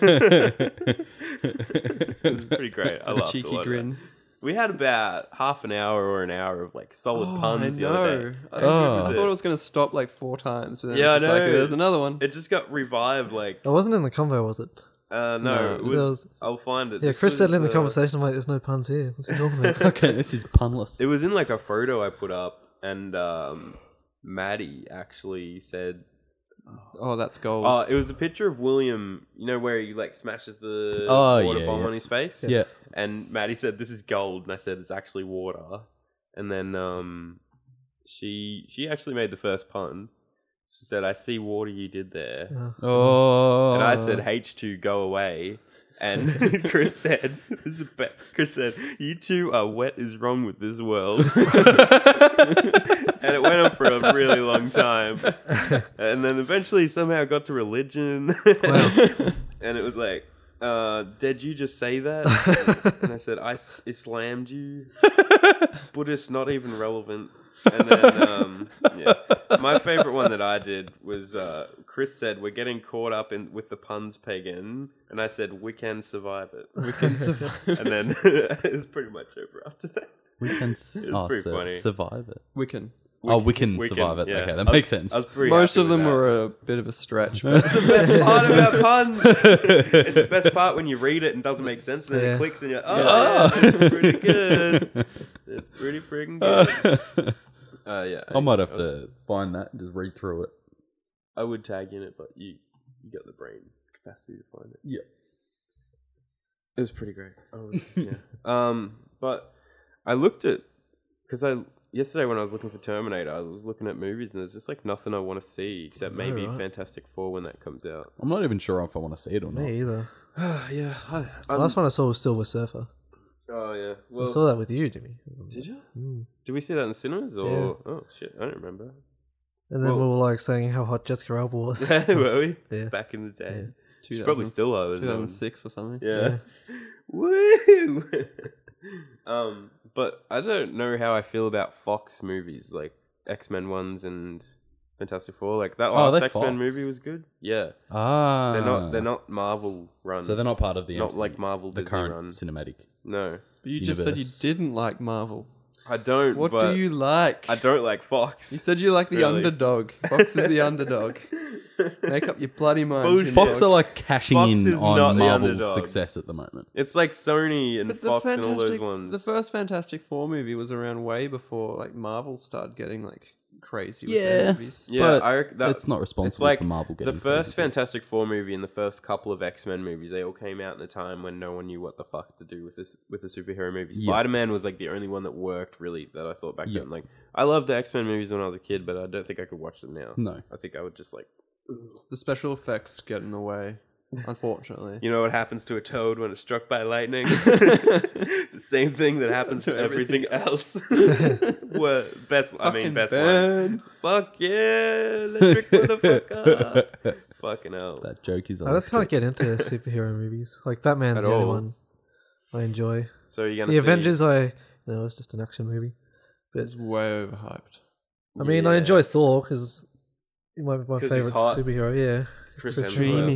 S1: It's pretty great. I
S3: A
S1: laughed a
S3: cheeky
S1: lot at
S3: grin.
S1: that. We had about half an hour or an hour of like solid
S3: Oh, I
S1: puns the other
S3: know.
S1: day.
S3: I,
S2: Oh.
S3: I thought it was going to stop like four times. But then
S1: Yeah, I
S3: it's just like,
S1: know.
S3: there's another one.
S1: It just got revived. Like,
S4: It wasn't in the convo, was it?
S1: uh, no,
S3: No,
S1: it
S4: There
S1: was,
S4: was-
S1: I'll find it.
S4: Yeah,
S1: This
S4: Chris said
S1: was,
S4: in the
S1: uh,
S4: conversation, I'm like, there's no puns here. What's he talking about?
S2: Okay, this is punless.
S1: It was in like a photo I put up, and um, Maddie actually said,
S3: Oh, that's gold.
S1: "Oh, it was a picture of William. You know where he like smashes the
S2: Oh,
S1: water
S2: yeah,
S1: bomb
S2: yeah.
S1: on his face."
S2: Yeah.
S1: And Maddie said, "This is gold," and I said, "It's actually water." And then um, she she actually made the first pun. She said, "I see water you did there,"
S4: Uh,
S2: Oh.
S1: and I said, "H two, go away." And Chris said, "This is the best." Chris said, "You two are what is wrong with this world." And it went on for a really long time. And then eventually somehow got to religion. And it was like, uh, did you just say that? And I said, I s- Islammed you. Buddhist, not even relevant. And then, um, yeah. My favorite one that I did was uh, Chris said, "We're getting caught up in with the puns, pagan." And I said, "We can survive it."
S3: We can survive.
S1: And then it was pretty much over after that.
S2: We can s-
S1: It was
S2: oh,
S1: pretty
S2: so
S1: funny.
S2: survive it.
S3: We can.
S2: oh, we can
S1: we can,
S2: survive it.
S1: yeah.
S2: Okay, that
S1: I-
S2: makes sense.
S1: I was pretty
S3: Most
S1: happy
S3: of them
S1: with that.
S3: were a bit of a stretch. But
S1: That's the best part about puns. It's the best part when you read it and doesn't make sense, and then
S4: Yeah.
S1: it clicks and you're like, oh, yeah, it's pretty good. It's pretty freaking good. Uh, yeah.
S2: I might have
S1: that was-
S2: to find that and just read through it.
S1: I would tag in it, but you you got the brain capacity to find it.
S2: Yeah.
S1: It was pretty great. I was, yeah. Um, but I looked at because I yesterday when I was looking for Terminator, I was looking at movies and there's just like nothing I want to see except
S4: No,
S1: maybe
S4: right.
S1: Fantastic Four when that comes out.
S2: I'm not even sure if I want to see it or not.
S4: Me either.
S1: yeah. I,
S4: The
S1: I'm-
S4: last one I saw was Silver Surfer.
S1: oh yeah.
S4: I
S1: Well,
S4: saw that with you, Jimmy.
S1: did you?
S4: Mm.
S1: Did we see that in the cinemas or?
S4: Yeah.
S1: Oh shit, I don't remember.
S4: And then
S1: Well-
S4: we were like saying how hot Jessica Alba was.
S1: Were we?
S4: Yeah.
S1: Back in the day.
S4: Yeah.
S1: She's probably still are.
S3: two thousand six or something.
S1: Yeah. Woo! um, but I don't know how I feel about Fox movies, like X-Men ones and Fantastic Four. Like that
S2: Oh,
S1: last
S2: they're
S1: X-Men
S2: Fox.
S1: movie was good. Yeah.
S2: Ah.
S1: They're not they're not Marvel run.
S2: So they're not part of the
S1: not
S2: M C U,
S1: like Marvel
S2: the
S1: Disney
S2: current
S1: run.
S2: cinematic.
S1: No.
S3: But you just said you
S2: Universe.
S3: didn't like Marvel.
S1: I don't
S3: What
S1: but
S3: do you like?
S1: I don't like Fox.
S3: You said you like the
S1: Really?
S3: underdog. Fox is the underdog. Make up your bloody mind.
S1: Bullshit.
S3: Jimmy.
S2: Fox are like cashing
S1: Fox
S2: in
S1: is not
S2: on
S1: the
S2: Marvel's
S1: underdog.
S2: success at the moment.
S1: It's like Sony and
S3: But the
S1: Fox and all those
S3: Fantastic-
S1: ones.
S3: The first Fantastic Four movie was around way before like Marvel started getting like crazy with
S2: Yeah.
S3: their movies.
S1: yeah,
S2: but
S1: I reckon that,
S2: it's not responsible
S1: it's like
S2: for Marvel
S1: the
S2: getting
S1: first
S2: crazy.
S1: Fantastic Four movie and the first couple of X-Men movies. They all came out in a time when no one knew what the fuck to do with this with the superhero movies.
S2: Yeah.
S1: Spider-Man was like the only one that worked really that I thought back
S2: Yeah.
S1: then. Like I loved the X-Men movies when I was a kid, but I don't think I could watch them now.
S2: No.
S1: I think I would just like,
S3: The special effects get in the way, unfortunately.
S1: you know what happens to a toad when it's struck by lightning? The same thing that happens to everything else. What best? I mean,
S3: Fucking
S1: best line.
S3: Ben.
S1: Fuck yeah, electric motherfucker. Fucking hell.
S2: That joke is
S4: I just
S2: on.
S4: can't get into superhero movies. Like Batman's
S1: At
S4: the only
S1: all.
S4: one I enjoy.
S1: So you're gonna
S4: The
S1: see,
S4: Avengers, I you know, it's just an action movie.
S3: It's way overhyped.
S4: I mean, I
S1: Yeah.
S4: enjoy Thor because he's my, my
S1: 'Cause he's
S4: favorite
S1: hot.
S4: superhero. Yeah,
S1: Chris
S4: Chris
S1: Hemsworth.
S3: Dreamy.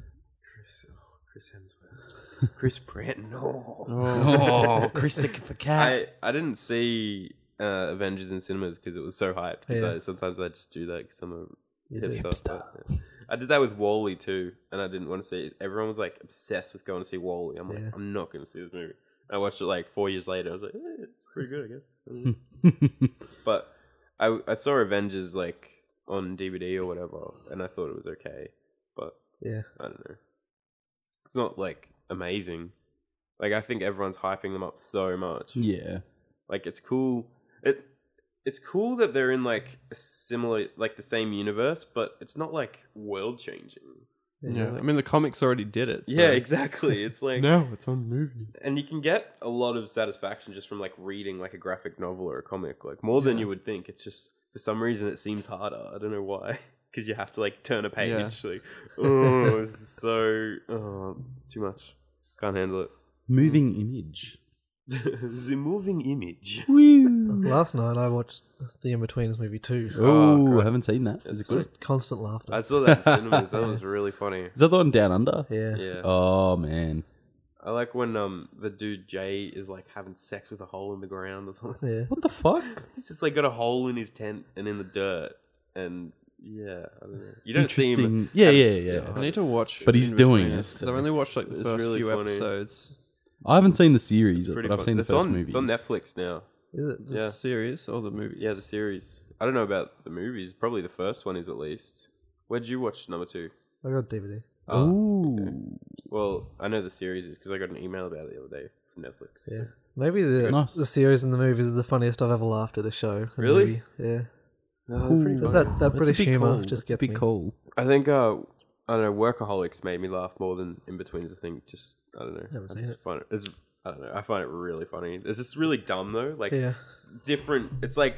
S1: Chris, oh, Chris Hemsworth. Chris Pratt. No.
S2: Oh, Christopher Cat.
S1: I, I didn't see uh, Avengers in cinemas because it was so hyped. 'Cause
S4: Yeah.
S1: I, sometimes I just do that because I'm a
S4: You do.
S1: hipster. but, yeah. I did that with Wall-E too, and I didn't want to see it. Everyone was like obsessed with going to see Wall-E. I'm like,
S4: Yeah.
S1: I'm not going to see this movie. I watched it like four years later. I was like, eh, it's pretty good, I guess. I don't know. But I, I saw Avengers like on D V D or whatever, and I thought it was okay. But
S4: yeah.
S1: I don't know. It's not like amazing. Like I think everyone's hyping them up so much.
S2: Yeah.
S1: Like it's cool. It it's cool that they're in like a similar, like the same universe, but it's not like world changing.
S3: Yeah, I mean the comics already did it. So.
S1: Yeah, exactly. It's like
S3: No, it's on movie.
S1: and you can get a lot of satisfaction just from like reading like a graphic novel or a comic, like more than
S3: Yeah.
S1: you would think. It's just for some reason it seems harder. I don't know why, because you have to like turn a page.
S3: Yeah.
S1: Like, oh, this is so oh, too much. Can't handle it.
S2: Moving image.
S1: The moving image.
S4: Last night I watched the In-Betweeners movie too.
S2: Oh, I
S1: Christ.
S2: haven't seen that.
S1: Is it
S2: Is
S1: good?
S4: Just constant laughter.
S1: I saw that in cinemas. That was really funny.
S2: that the one down under?
S4: yeah.
S1: Yeah.
S2: Oh man.
S1: I like when um the dude Jay is like having sex with a hole in the ground or something.
S4: Yeah.
S2: What the fuck?
S1: He's just like got a hole in his tent and in the dirt, and yeah, I don't know. You don't see him.
S2: Interesting. Yeah,
S1: have-
S2: yeah, yeah.
S3: I need to watch.
S2: But he's doing it,
S3: because
S2: so-
S3: I've only watched like the
S1: It's
S3: first
S1: really
S3: few
S1: funny.
S3: episodes.
S2: I haven't seen the series,
S1: It's pretty
S2: but I've
S1: fun.
S2: seen the
S1: it's
S2: first
S1: on,
S2: movie.
S1: It's on Netflix now.
S4: Is it?
S3: The
S1: Yeah.
S3: series or the movies?
S1: Yeah, the series. I don't know about the movies. Probably the first one is at least. Where'd you watch number two?
S4: I got D V D.
S1: Ah,
S2: Ooh.
S1: okay. Well, I know the series is because I got an email about it the other day from Netflix.
S4: Yeah. Maybe the
S2: Nice.
S4: the series and the movies are the funniest I've ever laughed at a show. a
S1: Really?
S4: movie. Yeah.
S1: No, they're pretty
S4: Just
S1: funny.
S4: that, that
S2: That's a
S4: British
S2: big
S4: humour
S2: call.
S4: just
S2: That's a
S4: gets
S2: big
S4: me.
S2: call.
S1: I think uh, I don't know. Workaholics made me laugh more than In Betweeners. I think just I don't know.
S4: Haven't
S1: I
S4: seen
S1: just
S4: it.
S1: Find it it's, I don't know. I find it really funny. It's just really dumb though. Like
S4: Yeah.
S1: it's different. It's like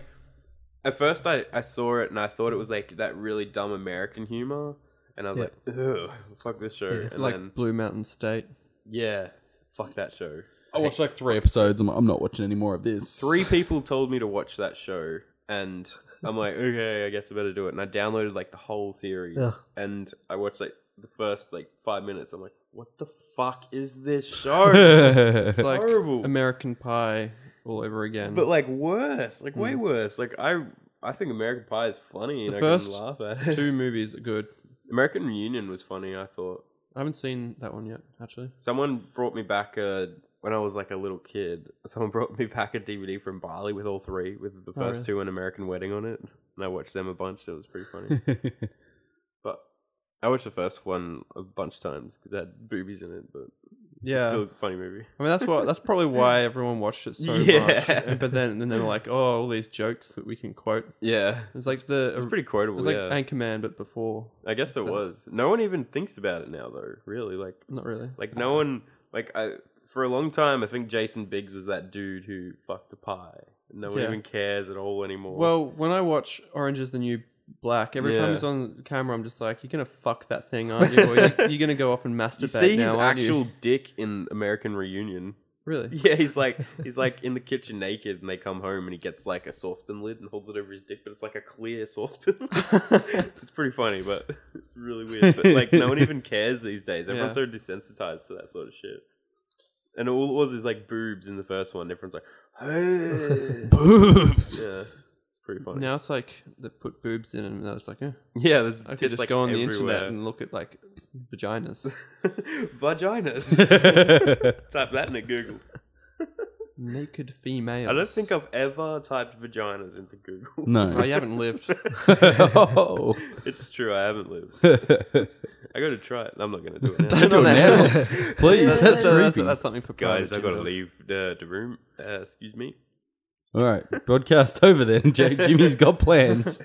S1: at first I, I saw it and I thought it was like that really dumb American humor, and I was
S4: Yeah.
S1: like, ugh, fuck this show.
S4: Yeah.
S1: And
S3: like
S1: then
S3: Blue Mountain State.
S1: yeah, fuck that show.
S2: I watched like three episodes. I'm, I'm not watching any more of this.
S1: Three people told me to watch that show, and I'm like, okay, I guess I better do it. And I downloaded like the whole series,
S4: Yeah.
S1: and I watched like the first like five minutes. I'm like, what the fuck is this show?
S3: It's like
S1: horrible.
S3: American Pie all over again.
S1: But like worse, like way worse. Like I, I think American Pie is funny, and
S3: The
S1: I
S3: first
S1: can laugh at it.
S3: two movies are good.
S1: American Reunion was funny. I thought
S3: I haven't seen that one yet, actually.
S1: someone brought me back a. When I was like a little kid, someone brought me back a D V D from Bali with all three, with the
S3: Oh,
S1: first
S3: really?
S1: two An American Wedding on it, and I watched them a bunch. It was pretty funny. But I watched the first one a bunch of times because it had boobies in it, but
S3: Yeah.
S1: it's still a funny movie.
S3: I mean, that's what. That's probably why everyone watched it so
S1: Yeah.
S3: much. And- But then, then they were like, "Oh, all these jokes that we can quote."
S1: Yeah,
S3: It's like the.
S1: it's pretty quotable.
S3: It was like
S1: yeah,
S3: Anchorman, but before.
S1: I guess it was. No one even thinks about it now, though. Really, like,
S3: Not really.
S1: like no one, like I. For a long time, I think Jason Biggs was that dude who fucked a pie. No one
S3: Yeah.
S1: even cares at all anymore.
S3: Well, when I watch Orange Is the New Black, every time
S1: Yeah.
S3: he's on camera, I'm just like, "You're gonna fuck that thing, aren't you? Or you're, you're gonna go off and masturbate
S1: you see
S3: now,
S1: his
S3: aren't
S1: actual
S3: you?"
S1: dick in American Reunion.
S3: Really?
S1: Yeah, he's like he's like in the kitchen naked, and they come home, and he gets like a saucepan lid and holds it over his dick, but it's like a clear saucepan. It's pretty funny, but it's really weird. But like, no one even cares these days. Everyone's
S3: Yeah.
S1: so desensitized to that sort of shit. And all it was is like boobs in the first one. Everyone's like, hey.
S2: Boobs.
S1: Yeah, it's pretty funny.
S3: Now it's like they put boobs in, and it's like, eh.
S1: Yeah, there's
S3: I could
S1: tits,
S3: just
S1: like,
S3: go on the
S1: everywhere.
S3: internet and look at like vaginas.
S1: Vaginas. Type that into Google.
S3: Naked females.
S1: I don't think I've ever typed vaginas into Google.
S2: No.
S3: Oh, you haven't lived.
S2: Oh.
S1: It's true, I haven't lived. I gotta try it. I'm not gonna do it now.
S2: Don't do it now. Please, that's
S3: that's, that's,
S2: creepy.
S3: that's something for
S1: Guys,
S3: private
S1: I gotta
S3: gender.
S1: leave the, the room. Uh, excuse me.
S2: All right, broadcast over then. Jake, Jimmy's got plans.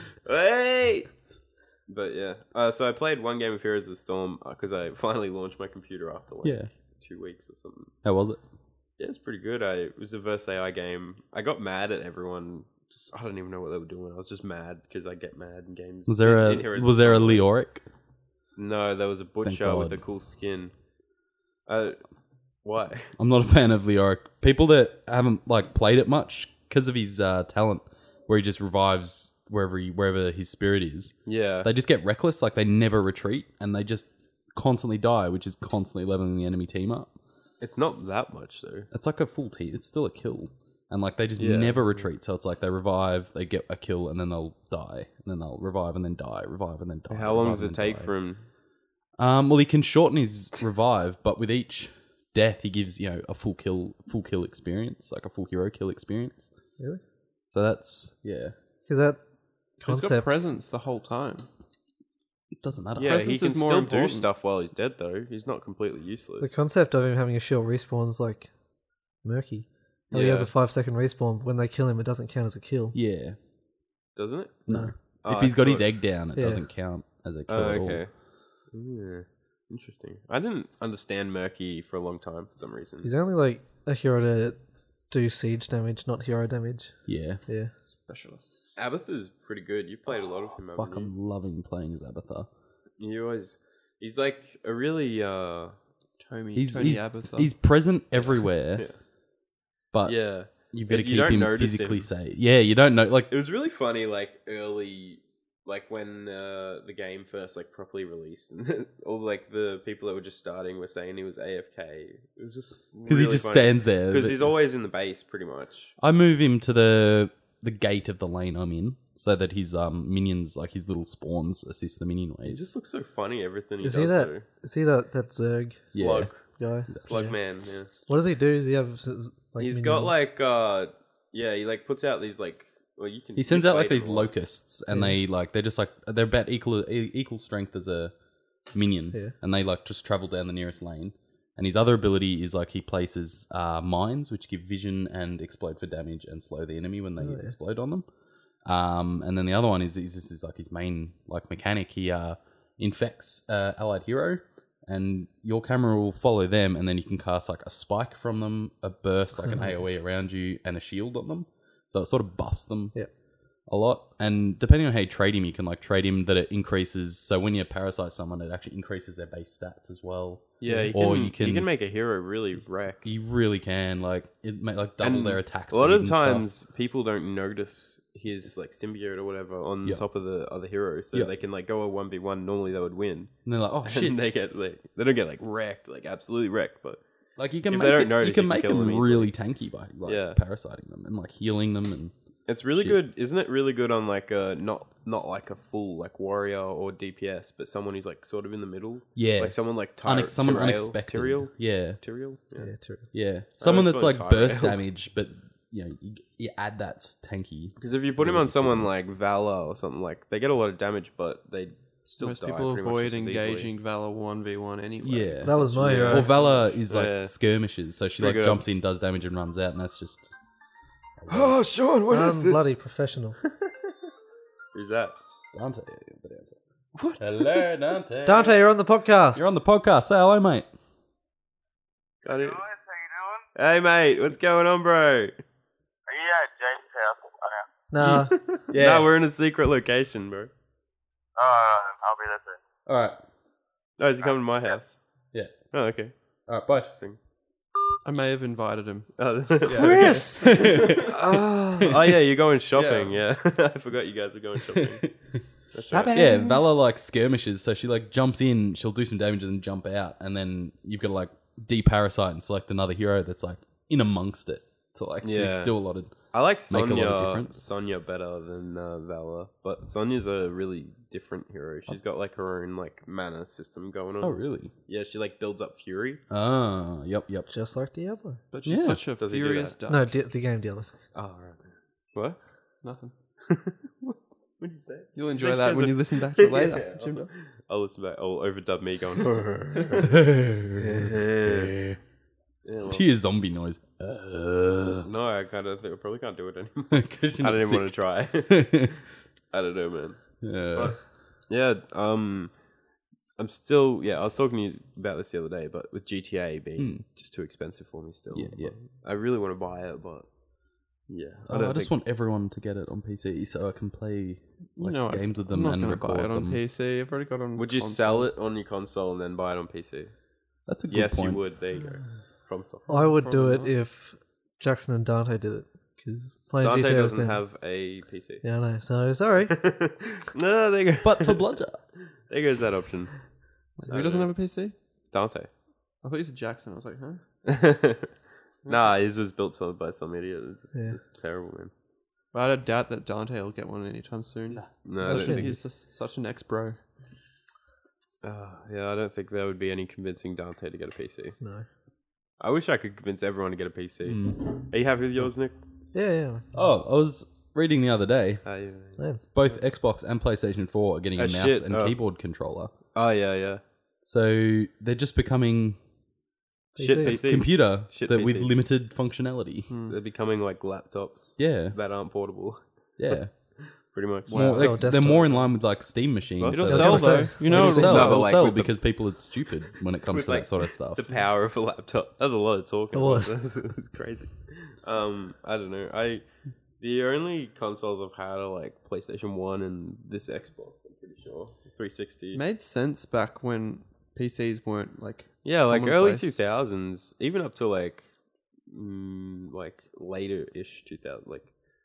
S1: Hey! But yeah, uh, so I played one game of Heroes of the Storm because I finally launched my computer after like
S2: Yeah.
S1: two weeks or something.
S2: How was it?
S1: Yeah, it's pretty good. I it was a versus A I game. I got mad at everyone. Just I don't even know what they were doing. I was just mad because I get mad in games.
S2: Was there
S1: in- in
S2: a
S1: Heroes of
S2: was
S1: the
S2: there a
S1: Storm.
S2: Leoric?
S1: No, there was a butcher with
S2: God.
S1: a cool skin. Uh, why?
S2: I'm not a fan of Leoric. People that haven't like played it much because of his uh, talent, where he just revives wherever he, wherever his spirit is.
S1: Yeah,
S2: They just get reckless, like they never retreat, and they just constantly die, which is constantly leveling the enemy team up.
S1: it's not that much though.
S2: It's like a full team. It's still a kill, and like they just
S1: Yeah.
S2: never retreat. So it's like they revive, they get a kill, and then they'll die, and then they'll revive and then die, revive and then die.
S1: How long
S2: revive
S1: does it
S2: and then
S1: take
S2: die.
S1: for him?
S2: Um, well, he can shorten his revive, but with each death, he gives you know a full kill, full kill experience, like a full hero kill experience.
S4: Really?
S2: So that's yeah.
S4: Because that
S3: He's got
S4: concept.
S3: presence the whole time.
S2: It doesn't matter.
S1: Yeah, he
S3: presence
S1: can
S3: is more
S1: still
S3: important.
S1: do stuff while he's dead though. He's not completely useless.
S4: The concept of him having a short respawn is like murky. How he has
S1: Yeah.
S4: a five second respawn, but when they kill him, it doesn't count as a kill.
S2: Yeah.
S1: Doesn't it?
S2: No.
S1: Oh,
S2: if he's
S1: I
S2: got his
S1: thought-
S2: egg down, it
S4: Yeah.
S2: doesn't count as a kill
S1: Oh,
S2: at all.
S1: okay. Yeah. Interesting. I didn't understand Murky for a long time for some reason.
S4: He's only like a hero to do siege damage, not hero damage.
S2: Yeah.
S4: Yeah.
S3: Specialists.
S1: Abatha's pretty good. You played a lot of him, haven't
S2: Fuck, I'm
S1: you?
S2: loving playing as Abathar.
S1: You always. He's like a really. uh
S3: Tony,
S2: He's
S3: Tony
S2: he's,
S3: Abatha.
S2: he's present everywhere,
S1: Yeah.
S2: but
S1: Yeah.
S2: you've got to
S1: You
S2: keep
S1: don't
S2: him
S1: notice
S2: physically
S1: him.
S2: safe. Yeah, you don't know. Like
S1: It was really funny, like early, like when uh, the game first like properly released, and all like the people that were just starting were saying he was A F K. It was just
S2: because he just stands there.
S1: because
S2: But
S1: he's always in the base, pretty much.
S2: I move him to the the gate of the lane I'm in, so that his um minions, like his little spawns, assist the minion
S1: He
S2: waves.
S1: just looks so funny. Everything he
S4: Is
S1: does.
S4: he that?
S1: though.
S4: Is he that that Zerg
S2: Yeah.
S1: Slug,
S4: guy?
S1: slug
S4: Yeah.
S1: man. Yeah.
S4: What does he do? Does he have s- s- like
S1: He's got
S4: minions?
S1: like uh, yeah, he like puts out these like. Well, you can.
S2: He sends
S1: you've
S2: out like
S1: played
S2: these
S1: him a lot.
S2: locusts, and
S4: Yeah.
S2: they like they're just like they're about equal e- equal strength as a minion,
S4: Yeah.
S2: and they like just travel down the nearest lane. And his other ability is like he places uh, mines, which give vision and explode for damage and slow the enemy when they
S4: Oh, yeah.
S2: explode on them. Um, and then the other one is, is this is like his main like mechanic. He uh, infects uh, allied hero, and your camera will follow them, and then you can cast like a spike from them, a burst like an A O E around you, and a shield on them. So it sort of buffs them
S4: Yeah.
S2: a lot. And depending on how you trade him, you can like trade him that it increases. So when you parasite someone, it actually increases their base stats as well.
S1: Yeah, you
S2: Or
S1: can,
S2: you can-
S1: you can make a hero really wreck.
S2: You really can like it make like double
S1: And
S2: their attack.
S1: A lot
S2: speed
S1: of
S2: and
S1: the
S2: stuff.
S1: times, people don't notice his like symbiote or whatever on
S2: Yeah.
S1: top of the other heroes, so
S2: Yeah.
S1: they can like go a one v one. Normally, they would win.
S2: and they're like, oh shit!
S1: And they get like they don't get like wrecked, like absolutely wrecked, but
S2: Like you can
S1: if
S2: make
S1: they don't
S2: it,
S1: notice,
S2: you can
S1: you can
S2: make
S1: kill
S2: them
S1: them easily.
S2: really tanky by like
S1: Yeah.
S2: parasiting them and like healing them and
S1: it's really
S2: Shit.
S1: good, isn't it? Really good on like a not not like a full like warrior or D P S, but someone who's like sort of in the middle,
S2: yeah,
S1: like someone like Tyr-
S2: Unex- someone
S1: Tyrael-
S2: unexpected.
S1: Tyrael,
S2: Yeah,
S1: Tyrael, yeah.
S4: Yeah, true.
S2: yeah, someone
S1: let's
S2: that's
S1: call
S2: like
S1: it
S2: burst
S1: Tyrael.
S2: damage, but you know you, you add that tanky.
S1: Because if you put him
S2: Really
S1: on someone
S2: good.
S1: like Valor or something like, they get a lot of damage, but they Still
S3: Most
S1: die
S3: people
S1: pretty much
S3: avoid
S1: just as easily.
S3: engaging Valor one v one anyway.
S2: Yeah.
S4: That was my
S1: Yeah.
S4: hero.
S2: Well, Valor is like
S1: Yeah.
S2: skirmishes, so she
S1: Pretty
S2: like
S1: good.
S2: jumps in, does damage, and runs out, and that's just.
S1: Oh, Sean, what is
S4: I'm
S1: this?
S4: bloody professional.
S1: Who's that?
S2: Dante. the dancer. What? Hello, Dante.
S4: Dante, you're on the podcast.
S2: You're on the podcast. Say hello, mate.
S1: Got it.
S5: Guys, how you doing?
S1: Hey, mate, what's going on, bro?
S5: Are you at James' house? Oh, yeah.
S4: Nah,
S2: Yeah.
S1: No, we're in a secret location, bro.
S5: Oh, I'll be there soon.
S2: All right.
S1: Oh, is he coming to my house?
S2: Yeah.
S1: Oh, okay.
S2: All right. Bye.
S1: Interesting.
S3: I may have invited him.
S1: Oh,
S4: Chris.
S1: oh, yeah, you're going shopping. Yeah, I forgot you guys were going shopping. That's right.
S2: Yeah, Valor like skirmishes, so she like jumps in, she'll do some damage and then jump out, and then you've got to like deparasite and select another hero that's like in amongst it to like
S1: Yeah.
S2: do, do a lot of.
S1: I like
S2: Make a lot of
S1: Sonya.
S2: difference.
S1: Sonya better than uh, Valor, but Sonya's a really different hero. She's got like her own like mana system going on.
S2: Oh really?
S1: Yeah, she like builds up fury.
S2: Ah, yep, yep.
S4: just like Diablo.
S3: But she's
S2: Yeah.
S3: such a
S1: Does he do
S3: furious
S1: that?
S3: duck.
S4: No, di- the game Diablo.
S1: Oh right. What?
S3: Nothing.
S1: What'd you say?
S3: You'll
S1: She
S3: enjoy
S1: said she
S3: that
S1: has
S3: when
S1: a-
S3: you listen back to it later.
S1: Yeah,
S3: Jim
S1: I'll,
S3: Dog.
S1: I'll listen back. I'll overdub me going. Yeah, well,
S2: To your zombie noise. Uh,
S1: no, I kind of think I probably can't do it anymore.
S2: Because
S1: I don't even want to try. I don't know, man.
S2: Yeah.
S1: Yeah, um, I'm still. Yeah, I was talking to you about this the other day, but with G T A being just too expensive for me, still.
S2: Hmm. Yeah, yeah.
S1: I really want to buy it, but yeah, I
S2: Oh,
S1: don't
S2: I just
S1: think.
S2: want everyone to get it on P C so I can play like,
S3: No, I-
S2: games with
S3: I'm
S2: them
S3: not
S2: and
S3: gonna
S2: record
S3: buy it on
S2: them.
S3: P C. I've already got it on.
S1: Would you
S3: console.
S1: sell it on your console and then buy it on P C?
S2: That's a good
S1: Yes,
S2: point.
S1: you would. There you go. From stuff.
S4: I would do
S3: Probably
S4: it
S3: not.
S4: if Jackson and Dante did it. Because playing
S1: Dante
S4: G T A with
S1: doesn't
S4: them.
S1: have a P C.
S4: Yeah, I know. So sorry.
S1: No, there you go.
S2: But for Bloodstar.
S1: there goes that option.
S3: Who doesn't have a P C?
S1: Dante.
S3: I thought you said Jackson. I was like, huh?
S1: Nah, his was built some, by some idiot. It's, just,
S4: Yeah.
S1: it's terrible, man.
S3: But I don't doubt that Dante will get one anytime soon.
S1: No, I
S3: Such
S1: don't
S3: a,
S1: think.
S3: he's just such an ex-bro.
S1: Uh, yeah, I don't think there would be any convincing Dante to get a P C.
S4: No.
S1: I wish I could convince everyone to get a P C.
S2: Hmm.
S1: Are you happy with yours, Nick?
S4: Yeah, yeah.
S2: Oh, I was reading the other day.
S1: Uh, yeah.
S4: yeah.
S2: Both Xbox and PlayStation four are getting a
S1: Oh,
S2: mouse
S1: shit.
S2: and
S1: Oh.
S2: keyboard controller.
S1: Oh yeah, yeah.
S2: So they're just becoming
S1: Shit
S4: P
S1: P
S4: Cs.
S1: Cs.
S2: computer
S1: Shit
S2: that with
S1: P Cs.
S2: limited functionality.
S1: They're becoming like laptops.
S2: Yeah,
S1: That aren't portable.
S2: yeah.
S1: Pretty much.
S2: More,
S4: So
S2: like, they're
S4: desktop.
S2: more in line with like Steam machines.
S1: Well,
S2: so
S1: it'll
S4: I
S3: It'll
S4: was
S3: sell
S4: gonna
S3: though.
S4: say,
S3: You know,
S2: it'll
S3: it'll
S2: sell,
S3: sell.
S2: it'll
S1: like,
S2: sell
S1: with the-
S2: because people are stupid when it comes
S1: With,
S2: to
S1: like,
S2: that sort of stuff.
S1: The power of a laptop. That's a lot of talking.
S4: It was.
S1: It's crazy. Um, I don't know. I the only consoles I've had are like PlayStation One and this Xbox. I'm pretty sure three sixty.
S3: It made sense back when P Cs weren't like.
S1: Yeah, like early
S3: commonplace.
S1: two thousands, even up to like, mm, like later ish two thousand, like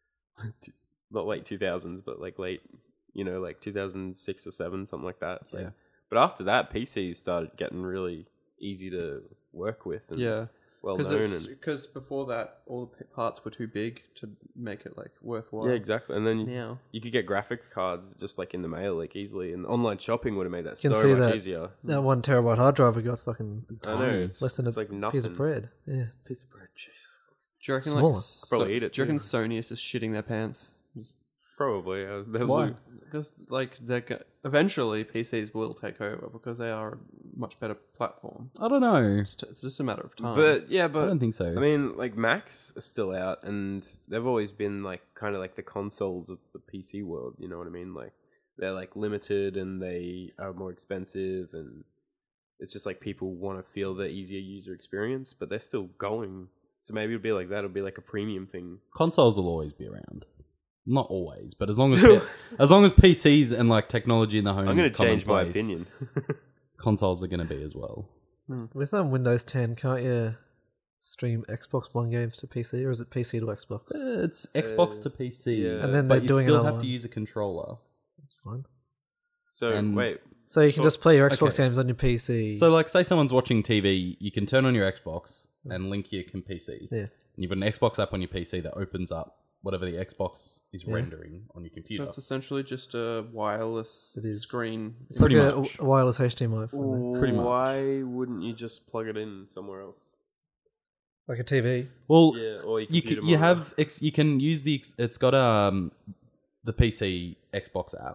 S1: not late two thousands, but like late, you know, like two thousand six or seven, something like that. Like,
S2: Yeah.
S1: But after that, P Cs started getting really easy to work with and
S3: Yeah,
S1: well
S3: because
S1: known. And
S3: because before that, all the p- parts were too big to make it like worthwhile.
S1: yeah, exactly. And then you,
S3: Now,
S1: you could get graphics cards just like in the mail, like easily, and online shopping would have made that
S4: You
S1: so
S4: can see
S1: much
S4: that-
S1: easier.
S4: That one terabyte hard drive we got fucking
S1: I know. It's,
S4: less than a
S1: it's like nothing.
S4: piece of bread. Yeah.
S1: Piece of bread. Jesus.
S3: do you reckon
S4: Smaller.
S3: like so,
S1: Probably eat it
S3: do you reckon
S1: too.
S3: Sony is just shitting their pants?
S1: Probably. Uh, there was
S3: Why?
S1: a-
S3: Because like they're go- eventually P Cs will take over because they are a much better platform.
S2: I don't know.
S3: It's, t- it's just a matter of time.
S1: But yeah,
S2: I
S1: but
S2: don't think so.
S1: I mean, like Macs are still out, and they've always been like kind of like the consoles of the P C world. You know what I mean? Like they're like limited, and they are more expensive, and it's just like people want to feel the easier user experience, but they're still going. So maybe it'll be like that. It'll be like a premium thing.
S2: Consoles will always be around. Not always, but as long as P- as long as P Cs and like technology in the home,
S1: I'm going
S2: is
S1: to change my
S2: commonplace,
S1: opinion.
S2: Consoles are going to be as well.
S4: With um, Windows ten, can't you stream Xbox One games to P C, or is it P C to Xbox?
S2: Uh, It's Xbox to P C,
S1: yeah.
S4: And then
S2: but
S4: they're
S2: you
S4: doing
S2: still
S4: another
S2: have to
S4: one.
S2: use a controller.
S4: That's fine.
S1: So
S2: And-
S1: wait,
S4: So you can
S1: Well,
S4: just play your Xbox
S2: okay.
S4: games on your P C.
S2: So, like, say someone's watching T V, you can turn on your Xbox and link your com- P C.
S4: yeah.
S2: And you've got an Xbox app on your P C that opens up whatever the Xbox is
S4: Yeah.
S2: rendering on your
S3: so
S2: computer.
S3: it's essentially just a wireless
S4: It is.
S3: screen.
S4: It's
S2: Pretty
S4: like a-
S2: much.
S4: a wireless H D M I, phone,
S2: Pretty much.
S1: Why wouldn't you just plug it in somewhere else?
S4: like a T V.
S2: well,
S1: Yeah, or your
S2: you
S1: computer
S2: can, you
S1: monitor.
S2: have ex- you can use the ex- it's got um the P C Xbox app,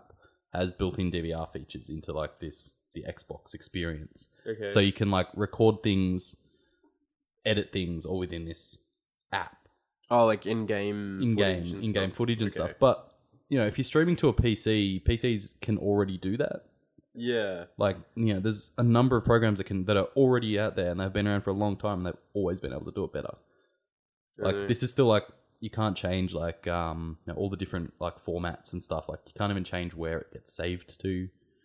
S2: has built-in D V R features into like this the Xbox experience.
S1: Okay.
S2: So you can like record things, edit things, all within this app.
S1: Oh, like in-game,
S2: in-game,
S1: footage and
S2: in-game
S1: stuff.
S2: footage and
S1: Okay.
S2: stuff. But you know, if you're streaming to a P C, P Cs can already do that.
S1: Yeah.
S2: Like, you know, there's a number of programs that can that are already out there and they've been around for a long time and they've always been able to do it better. Like,
S1: Really?
S2: this is still like you can't change like um you know, all the different like formats and stuff. Like, you can't even change where it gets saved to.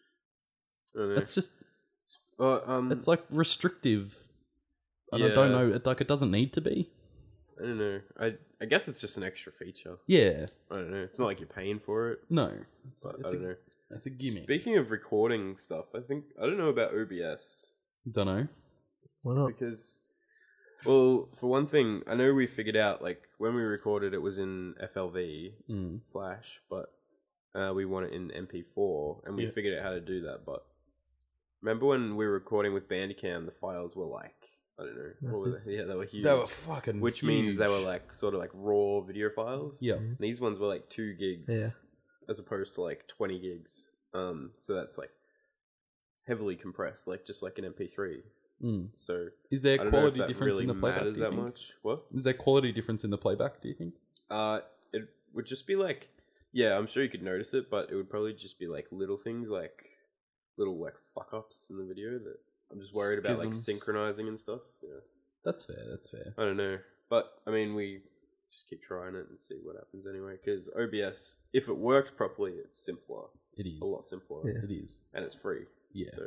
S1: I don't know.
S2: It's just
S1: Uh, um,
S2: it's like restrictive. And I
S1: Yeah.
S2: don't know. It, like, it doesn't need to be.
S1: I don't know. I I guess it's just an extra feature.
S2: Yeah.
S1: I don't know. It's not like you're paying for it.
S2: No. It's,
S1: But
S2: it's
S1: I don't
S2: a,
S1: know.
S2: it's a gimmick.
S1: Speaking of recording stuff, I think I don't know about O B S
S2: Don't know.
S4: Why not?
S1: because, well, for one thing, I know we figured out like when we recorded it was in F L V
S2: Mm.
S1: Flash, but uh, we want it in M P four, and we
S2: Yeah.
S1: figured out how to do that. But remember when we were recording with Bandicam, the files were like I don't know, what were
S4: Massive.
S1: they? Yeah, they were huge.
S2: They were fucking
S1: which means they were
S2: huge.
S1: like sort of like raw video files.
S2: Yeah.
S1: And these ones were like two gigs,
S4: Yeah.
S1: as opposed to like twenty gigs. Um, so that's like heavily compressed, like just like an M P three.
S2: Mm.
S1: So
S2: Is there
S1: I don't know if
S2: quality
S1: that
S2: difference
S1: really
S2: in the playback?
S1: matters
S2: do you
S1: that
S2: think?
S1: much. What?
S2: Is there quality difference in the playback, do you think?
S1: Uh, it would just be like, yeah, I'm sure you could notice it, but it would probably just be like little things, like little like fuck ups in the video that I'm just worried about, like
S3: Schisms.
S1: synchronizing and stuff. Yeah,
S2: That's fair, that's fair.
S1: I don't know, but I mean, we just keep trying it and see what happens anyway. Because O B S, if it worked properly, it's simpler,
S2: It is.
S1: a lot simpler,
S4: Yeah.
S2: It is.
S1: and it's free.
S2: Yeah.
S1: So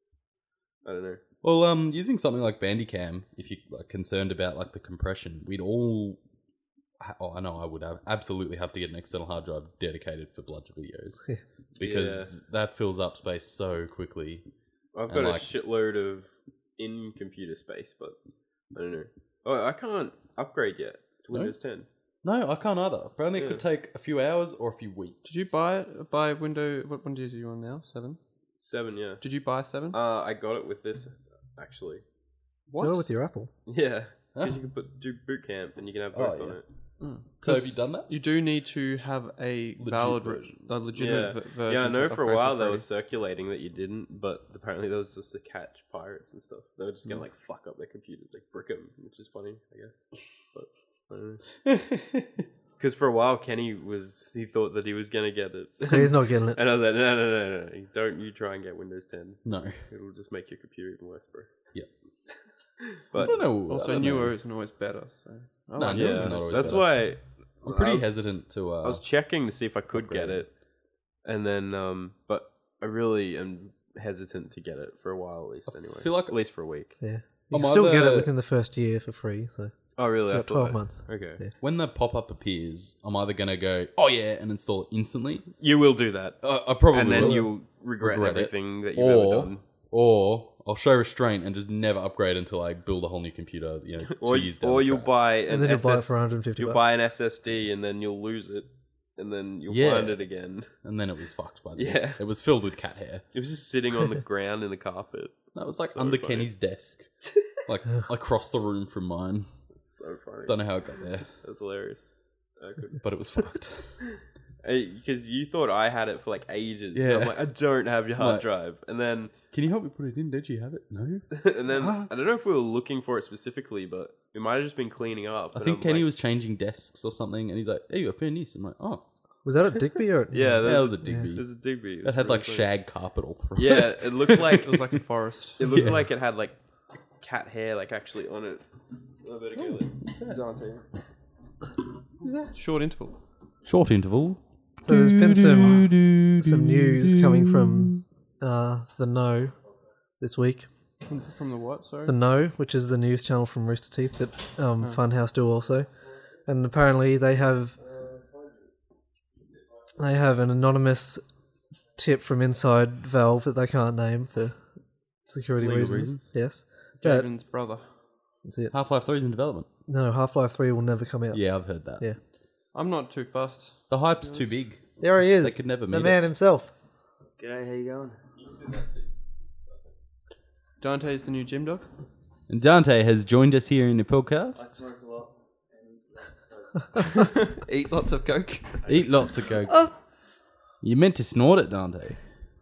S1: I don't know.
S2: Well, um, using something like Bandicam, if you're like, concerned about like the compression, we'd all. Oh, I know I would have absolutely have to get an external hard drive dedicated for Bludge videos
S4: Yeah.
S2: because that fills up space so quickly.
S1: I've
S2: And,
S1: got
S2: like-
S1: a shitload of in computer space, but I don't know. Oh, I can't upgrade yet to
S2: No?
S1: Windows ten.
S2: No, I can't either. Apparently, it
S1: Yeah.
S2: could take a few hours or a few weeks.
S3: Did you buy it? Buy window? What Windows are you on now? Seven.
S1: Seven, yeah.
S3: Did you buy seven?
S1: Uh, I got it with this actually.
S3: what?
S4: Go with your Apple.
S1: Yeah,
S2: Huh?
S1: because you can put do boot camp and you can have
S2: Oh,
S1: both on
S2: yeah.
S1: it.
S3: Mm.
S2: So have
S3: 'Cause
S2: you done that?
S3: You do need to have a valid, ver-
S2: version.
S3: a legitimate
S1: Yeah,
S3: v- version.
S1: yeah. I know
S3: to
S1: for a
S3: upgrade
S1: while they
S3: free.
S1: were circulating that you didn't, but apparently there was just to catch pirates and stuff. They were just
S2: Mm.
S1: gonna like fuck up their computers, like brick them, which is funny, I guess. But I don't know. Because for a while Kenny was he thought that he was gonna get it,
S4: He's not getting it.
S1: and I was like, no, no, no, no, don't you try and get Windows ten.
S2: No.
S1: It'll just make your computer even worse, bro.
S2: Yeah. I
S1: But
S2: don't know. I
S3: Also,
S2: don't
S3: newer
S2: know.
S3: isn't always better. So. I
S2: No,
S3: like
S2: newer
S3: it.
S2: is
S1: yeah,
S2: not always
S1: that's
S2: better.
S1: why
S2: I'm pretty
S1: I was-
S2: hesitant to. Uh,
S1: I was checking to see if I could get
S2: upgrade.
S1: it, and then um, but I really am hesitant to get it for a while at least. Anyway,
S2: feel like-
S1: at least for a week.
S4: Yeah.
S2: I'm
S4: You can still get
S2: either-
S4: it within the first year for free. So
S1: Oh, really?
S4: you
S1: I
S4: got
S1: thought
S4: twelve
S1: that-
S4: months.
S1: Okay,
S4: Yeah.
S2: when the pop up appears, I'm either gonna go, oh yeah, and install it instantly.
S1: you will do that,
S2: Uh, I probably
S1: and then
S2: will.
S1: you'll regret,
S2: Regret it.
S1: everything that you've
S2: or
S1: ever done.
S2: or I'll show restraint and just never upgrade until I build a whole new computer. You know, two
S1: Or,
S2: years down
S1: or
S2: the
S1: you'll
S2: track.
S1: buy an
S4: And then you'll
S1: S
S4: buy it
S1: S
S4: for one hundred fifty
S1: You'll
S4: bucks.
S1: buy an S S D, and then you'll lose it, and then you'll
S2: Yeah.
S1: find it again.
S2: and then it was fucked by the
S1: Yeah.
S2: It was filled with cat hair.
S1: It was just sitting on the ground in the carpet.
S2: That was like
S1: So
S2: under
S1: funny.
S2: Kenny's desk, like across the room from mine.
S1: So funny.
S2: Don't know how it got there,
S1: That's hilarious. I couldn't.
S2: but it was fucked.
S1: Because you thought I had it for like ages.
S2: Yeah.
S1: So I'm like, I don't have your hard
S2: Like-
S1: drive. And then,
S2: Can you help me put it in? Did you have it? No.
S1: and then
S2: Huh?
S1: I don't know if we were looking for it specifically, but we might have just been cleaning up.
S2: I
S1: and
S2: think
S1: I'm
S2: Kenny
S1: like,
S2: was changing desks or something, and he's like, "Hey, I found this." I'm like, "Oh,
S4: Was that at Digby or? At,
S1: Yeah,
S2: that
S1: there's
S2: was
S1: a,
S2: a Digby.
S1: there's a Digby. It
S2: That
S1: was
S2: had
S1: really
S2: like
S1: funny.
S2: shag carpet all through
S1: Yeah,
S2: it."
S1: it looked like
S3: It was like a forest.
S1: it looked
S4: Yeah.
S1: like it had like cat hair like actually on it. I better go like Dante.
S3: Who's that? Short interval.
S2: Short interval.
S4: So there's been some some news coming from uh, the No this week.
S3: From, from the what? Sorry.
S4: The No, which is the news channel from Rooster Teeth that um, Funhouse do also, and apparently they have they have an anonymous tip from inside Valve that they can't name for security
S2: Legal
S4: reasons.
S2: reasons?
S4: Yes, but
S3: Jaden's brother.
S4: that's it.
S2: Half-Life three is in development.
S4: No, Half-Life Three will never come out.
S2: Yeah, I've heard that.
S4: Yeah.
S3: I'm not too fussed.
S2: The hype's too big.
S4: There he is.
S2: They could never
S4: the
S2: meet
S4: man
S2: it.
S4: himself.
S5: G'day, how you going?
S3: Dante is the new gym dog.
S2: And Dante has joined us here in the podcast.
S5: Smoke a lot.
S3: Eat lots of coke.
S2: Eat lots of coke.
S4: Oh.
S2: You meant to snort it, Dante.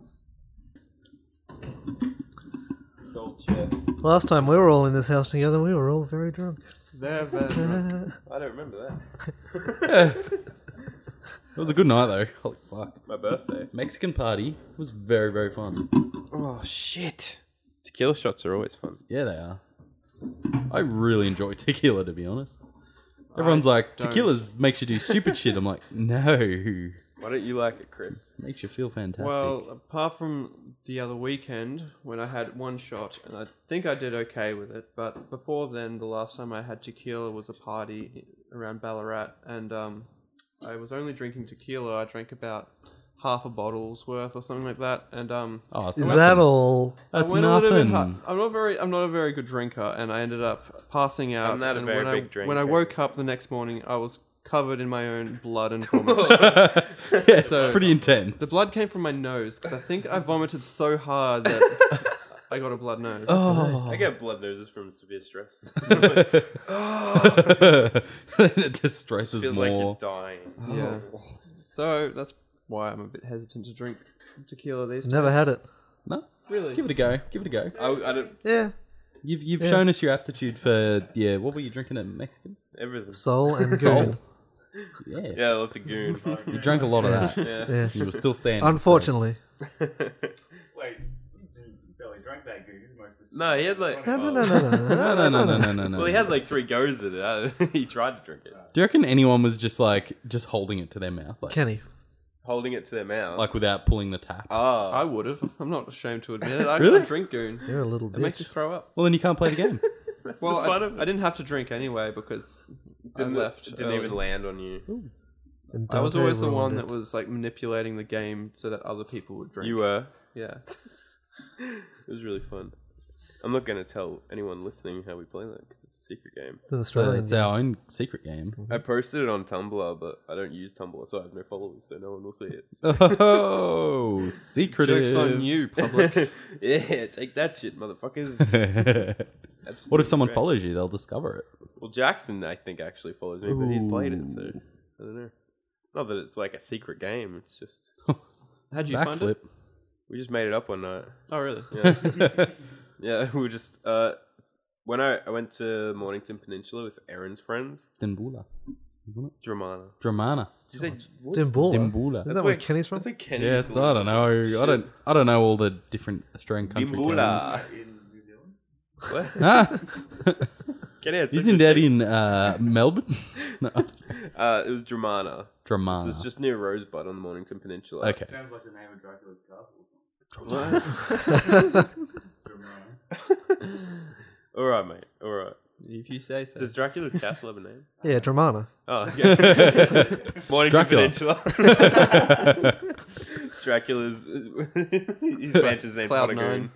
S4: Last time we were all in this house together, we were all very drunk.
S3: Very, very drunk.
S1: I don't remember that.
S2: It was a good night though. Holy fuck.
S1: My birthday.
S2: Mexican party was very, very fun.
S1: Oh shit! Tequila shots are always fun.
S2: Yeah, they are. I really enjoy tequila, to be honest. Everyone's like,
S3: don't.
S2: tequila's makes you do stupid shit. I'm like, no.
S1: Why don't you like it, Chris?
S2: Makes you feel fantastic.
S3: Well, apart from the other weekend when I had one shot, and I think I did okay with it, but before then, the last time I had tequila was a party around Ballarat, and um, I was only drinking tequila. I drank about half a bottle's worth or something like that, and um,
S2: oh, it's
S4: Is
S2: nothing.
S4: that all?
S2: That's
S3: I went a little bit
S2: nothing.
S3: hu- I'm not very. I'm not a very good drinker, and I ended up passing out.
S1: I'm not a
S3: and
S1: very
S3: when I,
S1: big drinker.
S3: When I woke up the next morning, I was covered in my own blood and vomit.
S2: Yeah,
S3: So-
S2: pretty intense.
S3: The blood came from my nose because I think I vomited so hard that I got a blood nose.
S2: Oh.
S1: I get blood noses from severe stress.
S2: It just stresses
S1: Feels like
S2: more.
S1: you're dying.
S3: Yeah. So that's why I'm a bit hesitant to drink tequila these days.
S4: Never had it.
S2: No,
S3: Really?
S2: give it a go. Give it a go.
S1: I, I don't.
S4: Yeah.
S2: You've you've
S4: Yeah.
S2: shown us your aptitude for yeah. What were you drinking at Mexicans?
S1: Everything.
S4: Soul and
S2: Soul.
S4: goon.
S2: Yeah.
S1: Yeah, lots of goon.
S2: You drank a lot of that.
S1: yeah.
S4: Yeah.
S2: You were still standing.
S4: Unfortunately.
S6: Wait, you barely drank that goose. Most of the
S1: No, he had like.
S4: No, no, no, no, no,
S2: So. No, no, no, no, no, no, no.
S1: Well, he had like three goes at it. I- he tried to drink it,
S2: Do you reckon anyone was just like just holding it to their mouth, like
S4: Kenny.
S1: holding it to their mouth.
S2: like without pulling the tap?
S1: oh,
S3: I would have. I'm not ashamed to admit it. I
S2: Really?
S3: can't drink goon.
S4: You're a little
S3: It makes me
S4: bitch.
S3: throw up.
S2: Well, then you can't play the game.
S1: that's
S3: Well,
S1: the fun
S3: I,
S1: of it.
S3: I didn't have to drink anyway because
S1: didn't
S3: I left.
S1: It didn't
S3: early.
S1: even land on you.
S4: And
S3: I was
S4: Dante
S3: always the
S4: ruined
S3: one
S4: it.
S3: that was like manipulating the game so that other people would drink.
S1: You were.
S3: Yeah.
S1: It was really fun. I'm not going to tell anyone listening how we play that because it's a secret game.
S4: It's an
S2: So
S4: Australian.
S2: it's our own secret game.
S1: I posted it on Tumblr, but I don't use Tumblr, so I have no followers, so no one will see it.
S2: Oh, secretive.
S3: Joke's on you, public.
S1: Yeah, take that shit, motherfuckers.
S2: What if
S1: Absolutely
S2: someone
S1: great.
S2: follows you? They'll discover it.
S1: Well, Jackson, I think, actually follows me, but he played it, so I don't know. Not that it's like a secret game. It's just
S3: How'd you find
S2: Backflip.
S3: it?
S1: we just made it up one night.
S3: Oh, really?
S1: Yeah, yeah. We were just uh, when I, I went to Mornington Peninsula with Aaron's friends,
S2: Dimbula. Isn't it?
S1: Dramana.
S2: Dramana.
S1: Did you say what?
S4: Dimbula.
S2: Dimbula.
S4: Isn't that where Kenny's from?
S1: That's like Kenny.
S2: Yeah,
S1: used
S2: it's,
S1: to
S2: I
S1: live
S2: don't
S1: or
S2: know.
S1: some
S2: I don't.
S1: shit.
S2: I don't know all the different Australian country
S1: Dimbula.
S6: in New Zealand.
S1: What?
S2: Ah,
S1: Kenny had
S2: isn't
S1: such a
S2: that
S1: shit-
S2: in uh, Melbourne? No,
S1: Uh, it was Dramana.
S2: Dramana.
S1: This is just near Rosebud on the Mornington Peninsula.
S2: Okay.
S6: Sounds like the name of Dracula's castle or something.
S1: All right, mate. All right.
S3: If you say so.
S1: Does Dracula's castle have a name?
S4: Yeah, Dramana.
S1: Oh, okay. Mornington
S2: Dracula.
S1: Peninsula. Dracula's his mansion's named
S3: Cloud
S1: Pontygoon.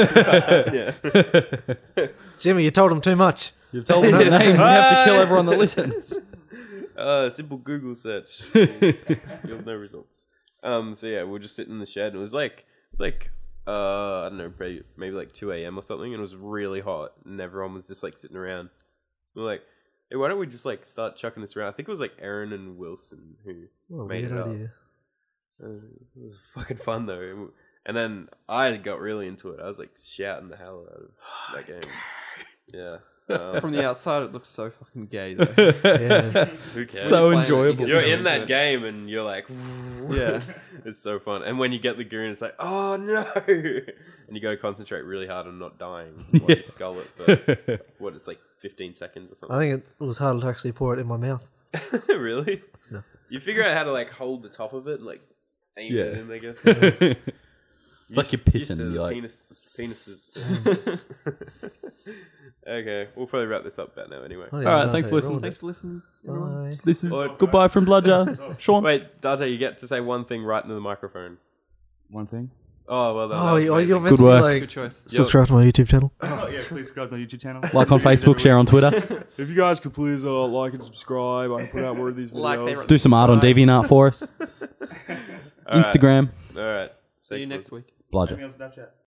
S1: Yeah.
S4: Jimmy, you told him too much.
S2: You've told them the name. You have to kill everyone that listens.
S1: Uh, simple Google search. You'll have no results. Um. So yeah, we were just sitting in the shed, and it was like it was like uh I don't know, maybe, maybe like two a.m. or something, and it was really hot, and everyone was just like sitting around. We we're like, hey, why don't we just like start chucking this around? I think it was like Aaron and Wilson who
S4: What a
S1: made
S4: weird
S1: it up.
S4: idea.
S1: Uh, it was fucking fun though. And then I got really into it. I was like shouting the hell out of that game. Yeah. Um,
S3: From the outside, it looks so fucking gay, though.
S4: Yeah.
S1: who cares?
S2: So
S3: When you play it, you
S2: enjoyable.
S3: get
S1: You're
S3: so
S1: in
S3: into
S1: that
S3: it.
S1: game and you're like,
S3: Yeah.
S1: it's so fun. And when you get the goon, it's like, oh no, and you got to concentrate really hard on not dying while you skull it for what it's like fifteen seconds or
S4: I
S1: something.
S4: think it was harder to actually pour it in my mouth.
S1: Really?
S4: No.
S1: You figure out how to like hold the top of it and like aim
S2: Yeah.
S1: it in, I guess.
S2: It's like you're
S1: Used- used
S2: pissing.
S1: to
S2: You're like,
S1: penis, penises. Okay, we'll probably wrap this up about now anyway.
S4: Oh,
S2: All right,
S4: Dante
S2: thanks for listening.
S4: ruined
S3: Thanks
S4: it.
S3: for listening, everyone.
S4: Bye.
S2: this is
S1: Or-
S2: goodbye from Bludger. Sean.
S1: Wait, Dante, you get to say one thing right into the microphone.
S6: One thing.
S1: Oh, well done.
S4: Oh,
S1: that was
S4: you- oh,
S1: amazing.
S4: you're meant
S2: Good
S4: to
S2: work.
S4: be
S3: Good
S4: like,
S3: choice.
S4: subscribe to my YouTube channel.
S6: Oh yeah, please subscribe to my YouTube channel.
S2: Like on Facebook, share on Twitter.
S6: If you guys could please uh, like and subscribe, I can put out more of these videos.
S3: Like, favorite.
S2: Do some art on DeviantArt for us.
S1: All right.
S2: Instagram.
S1: All right.
S3: See you
S1: Thanks for
S3: next week.
S2: Bludger.
S6: me on Snapchat.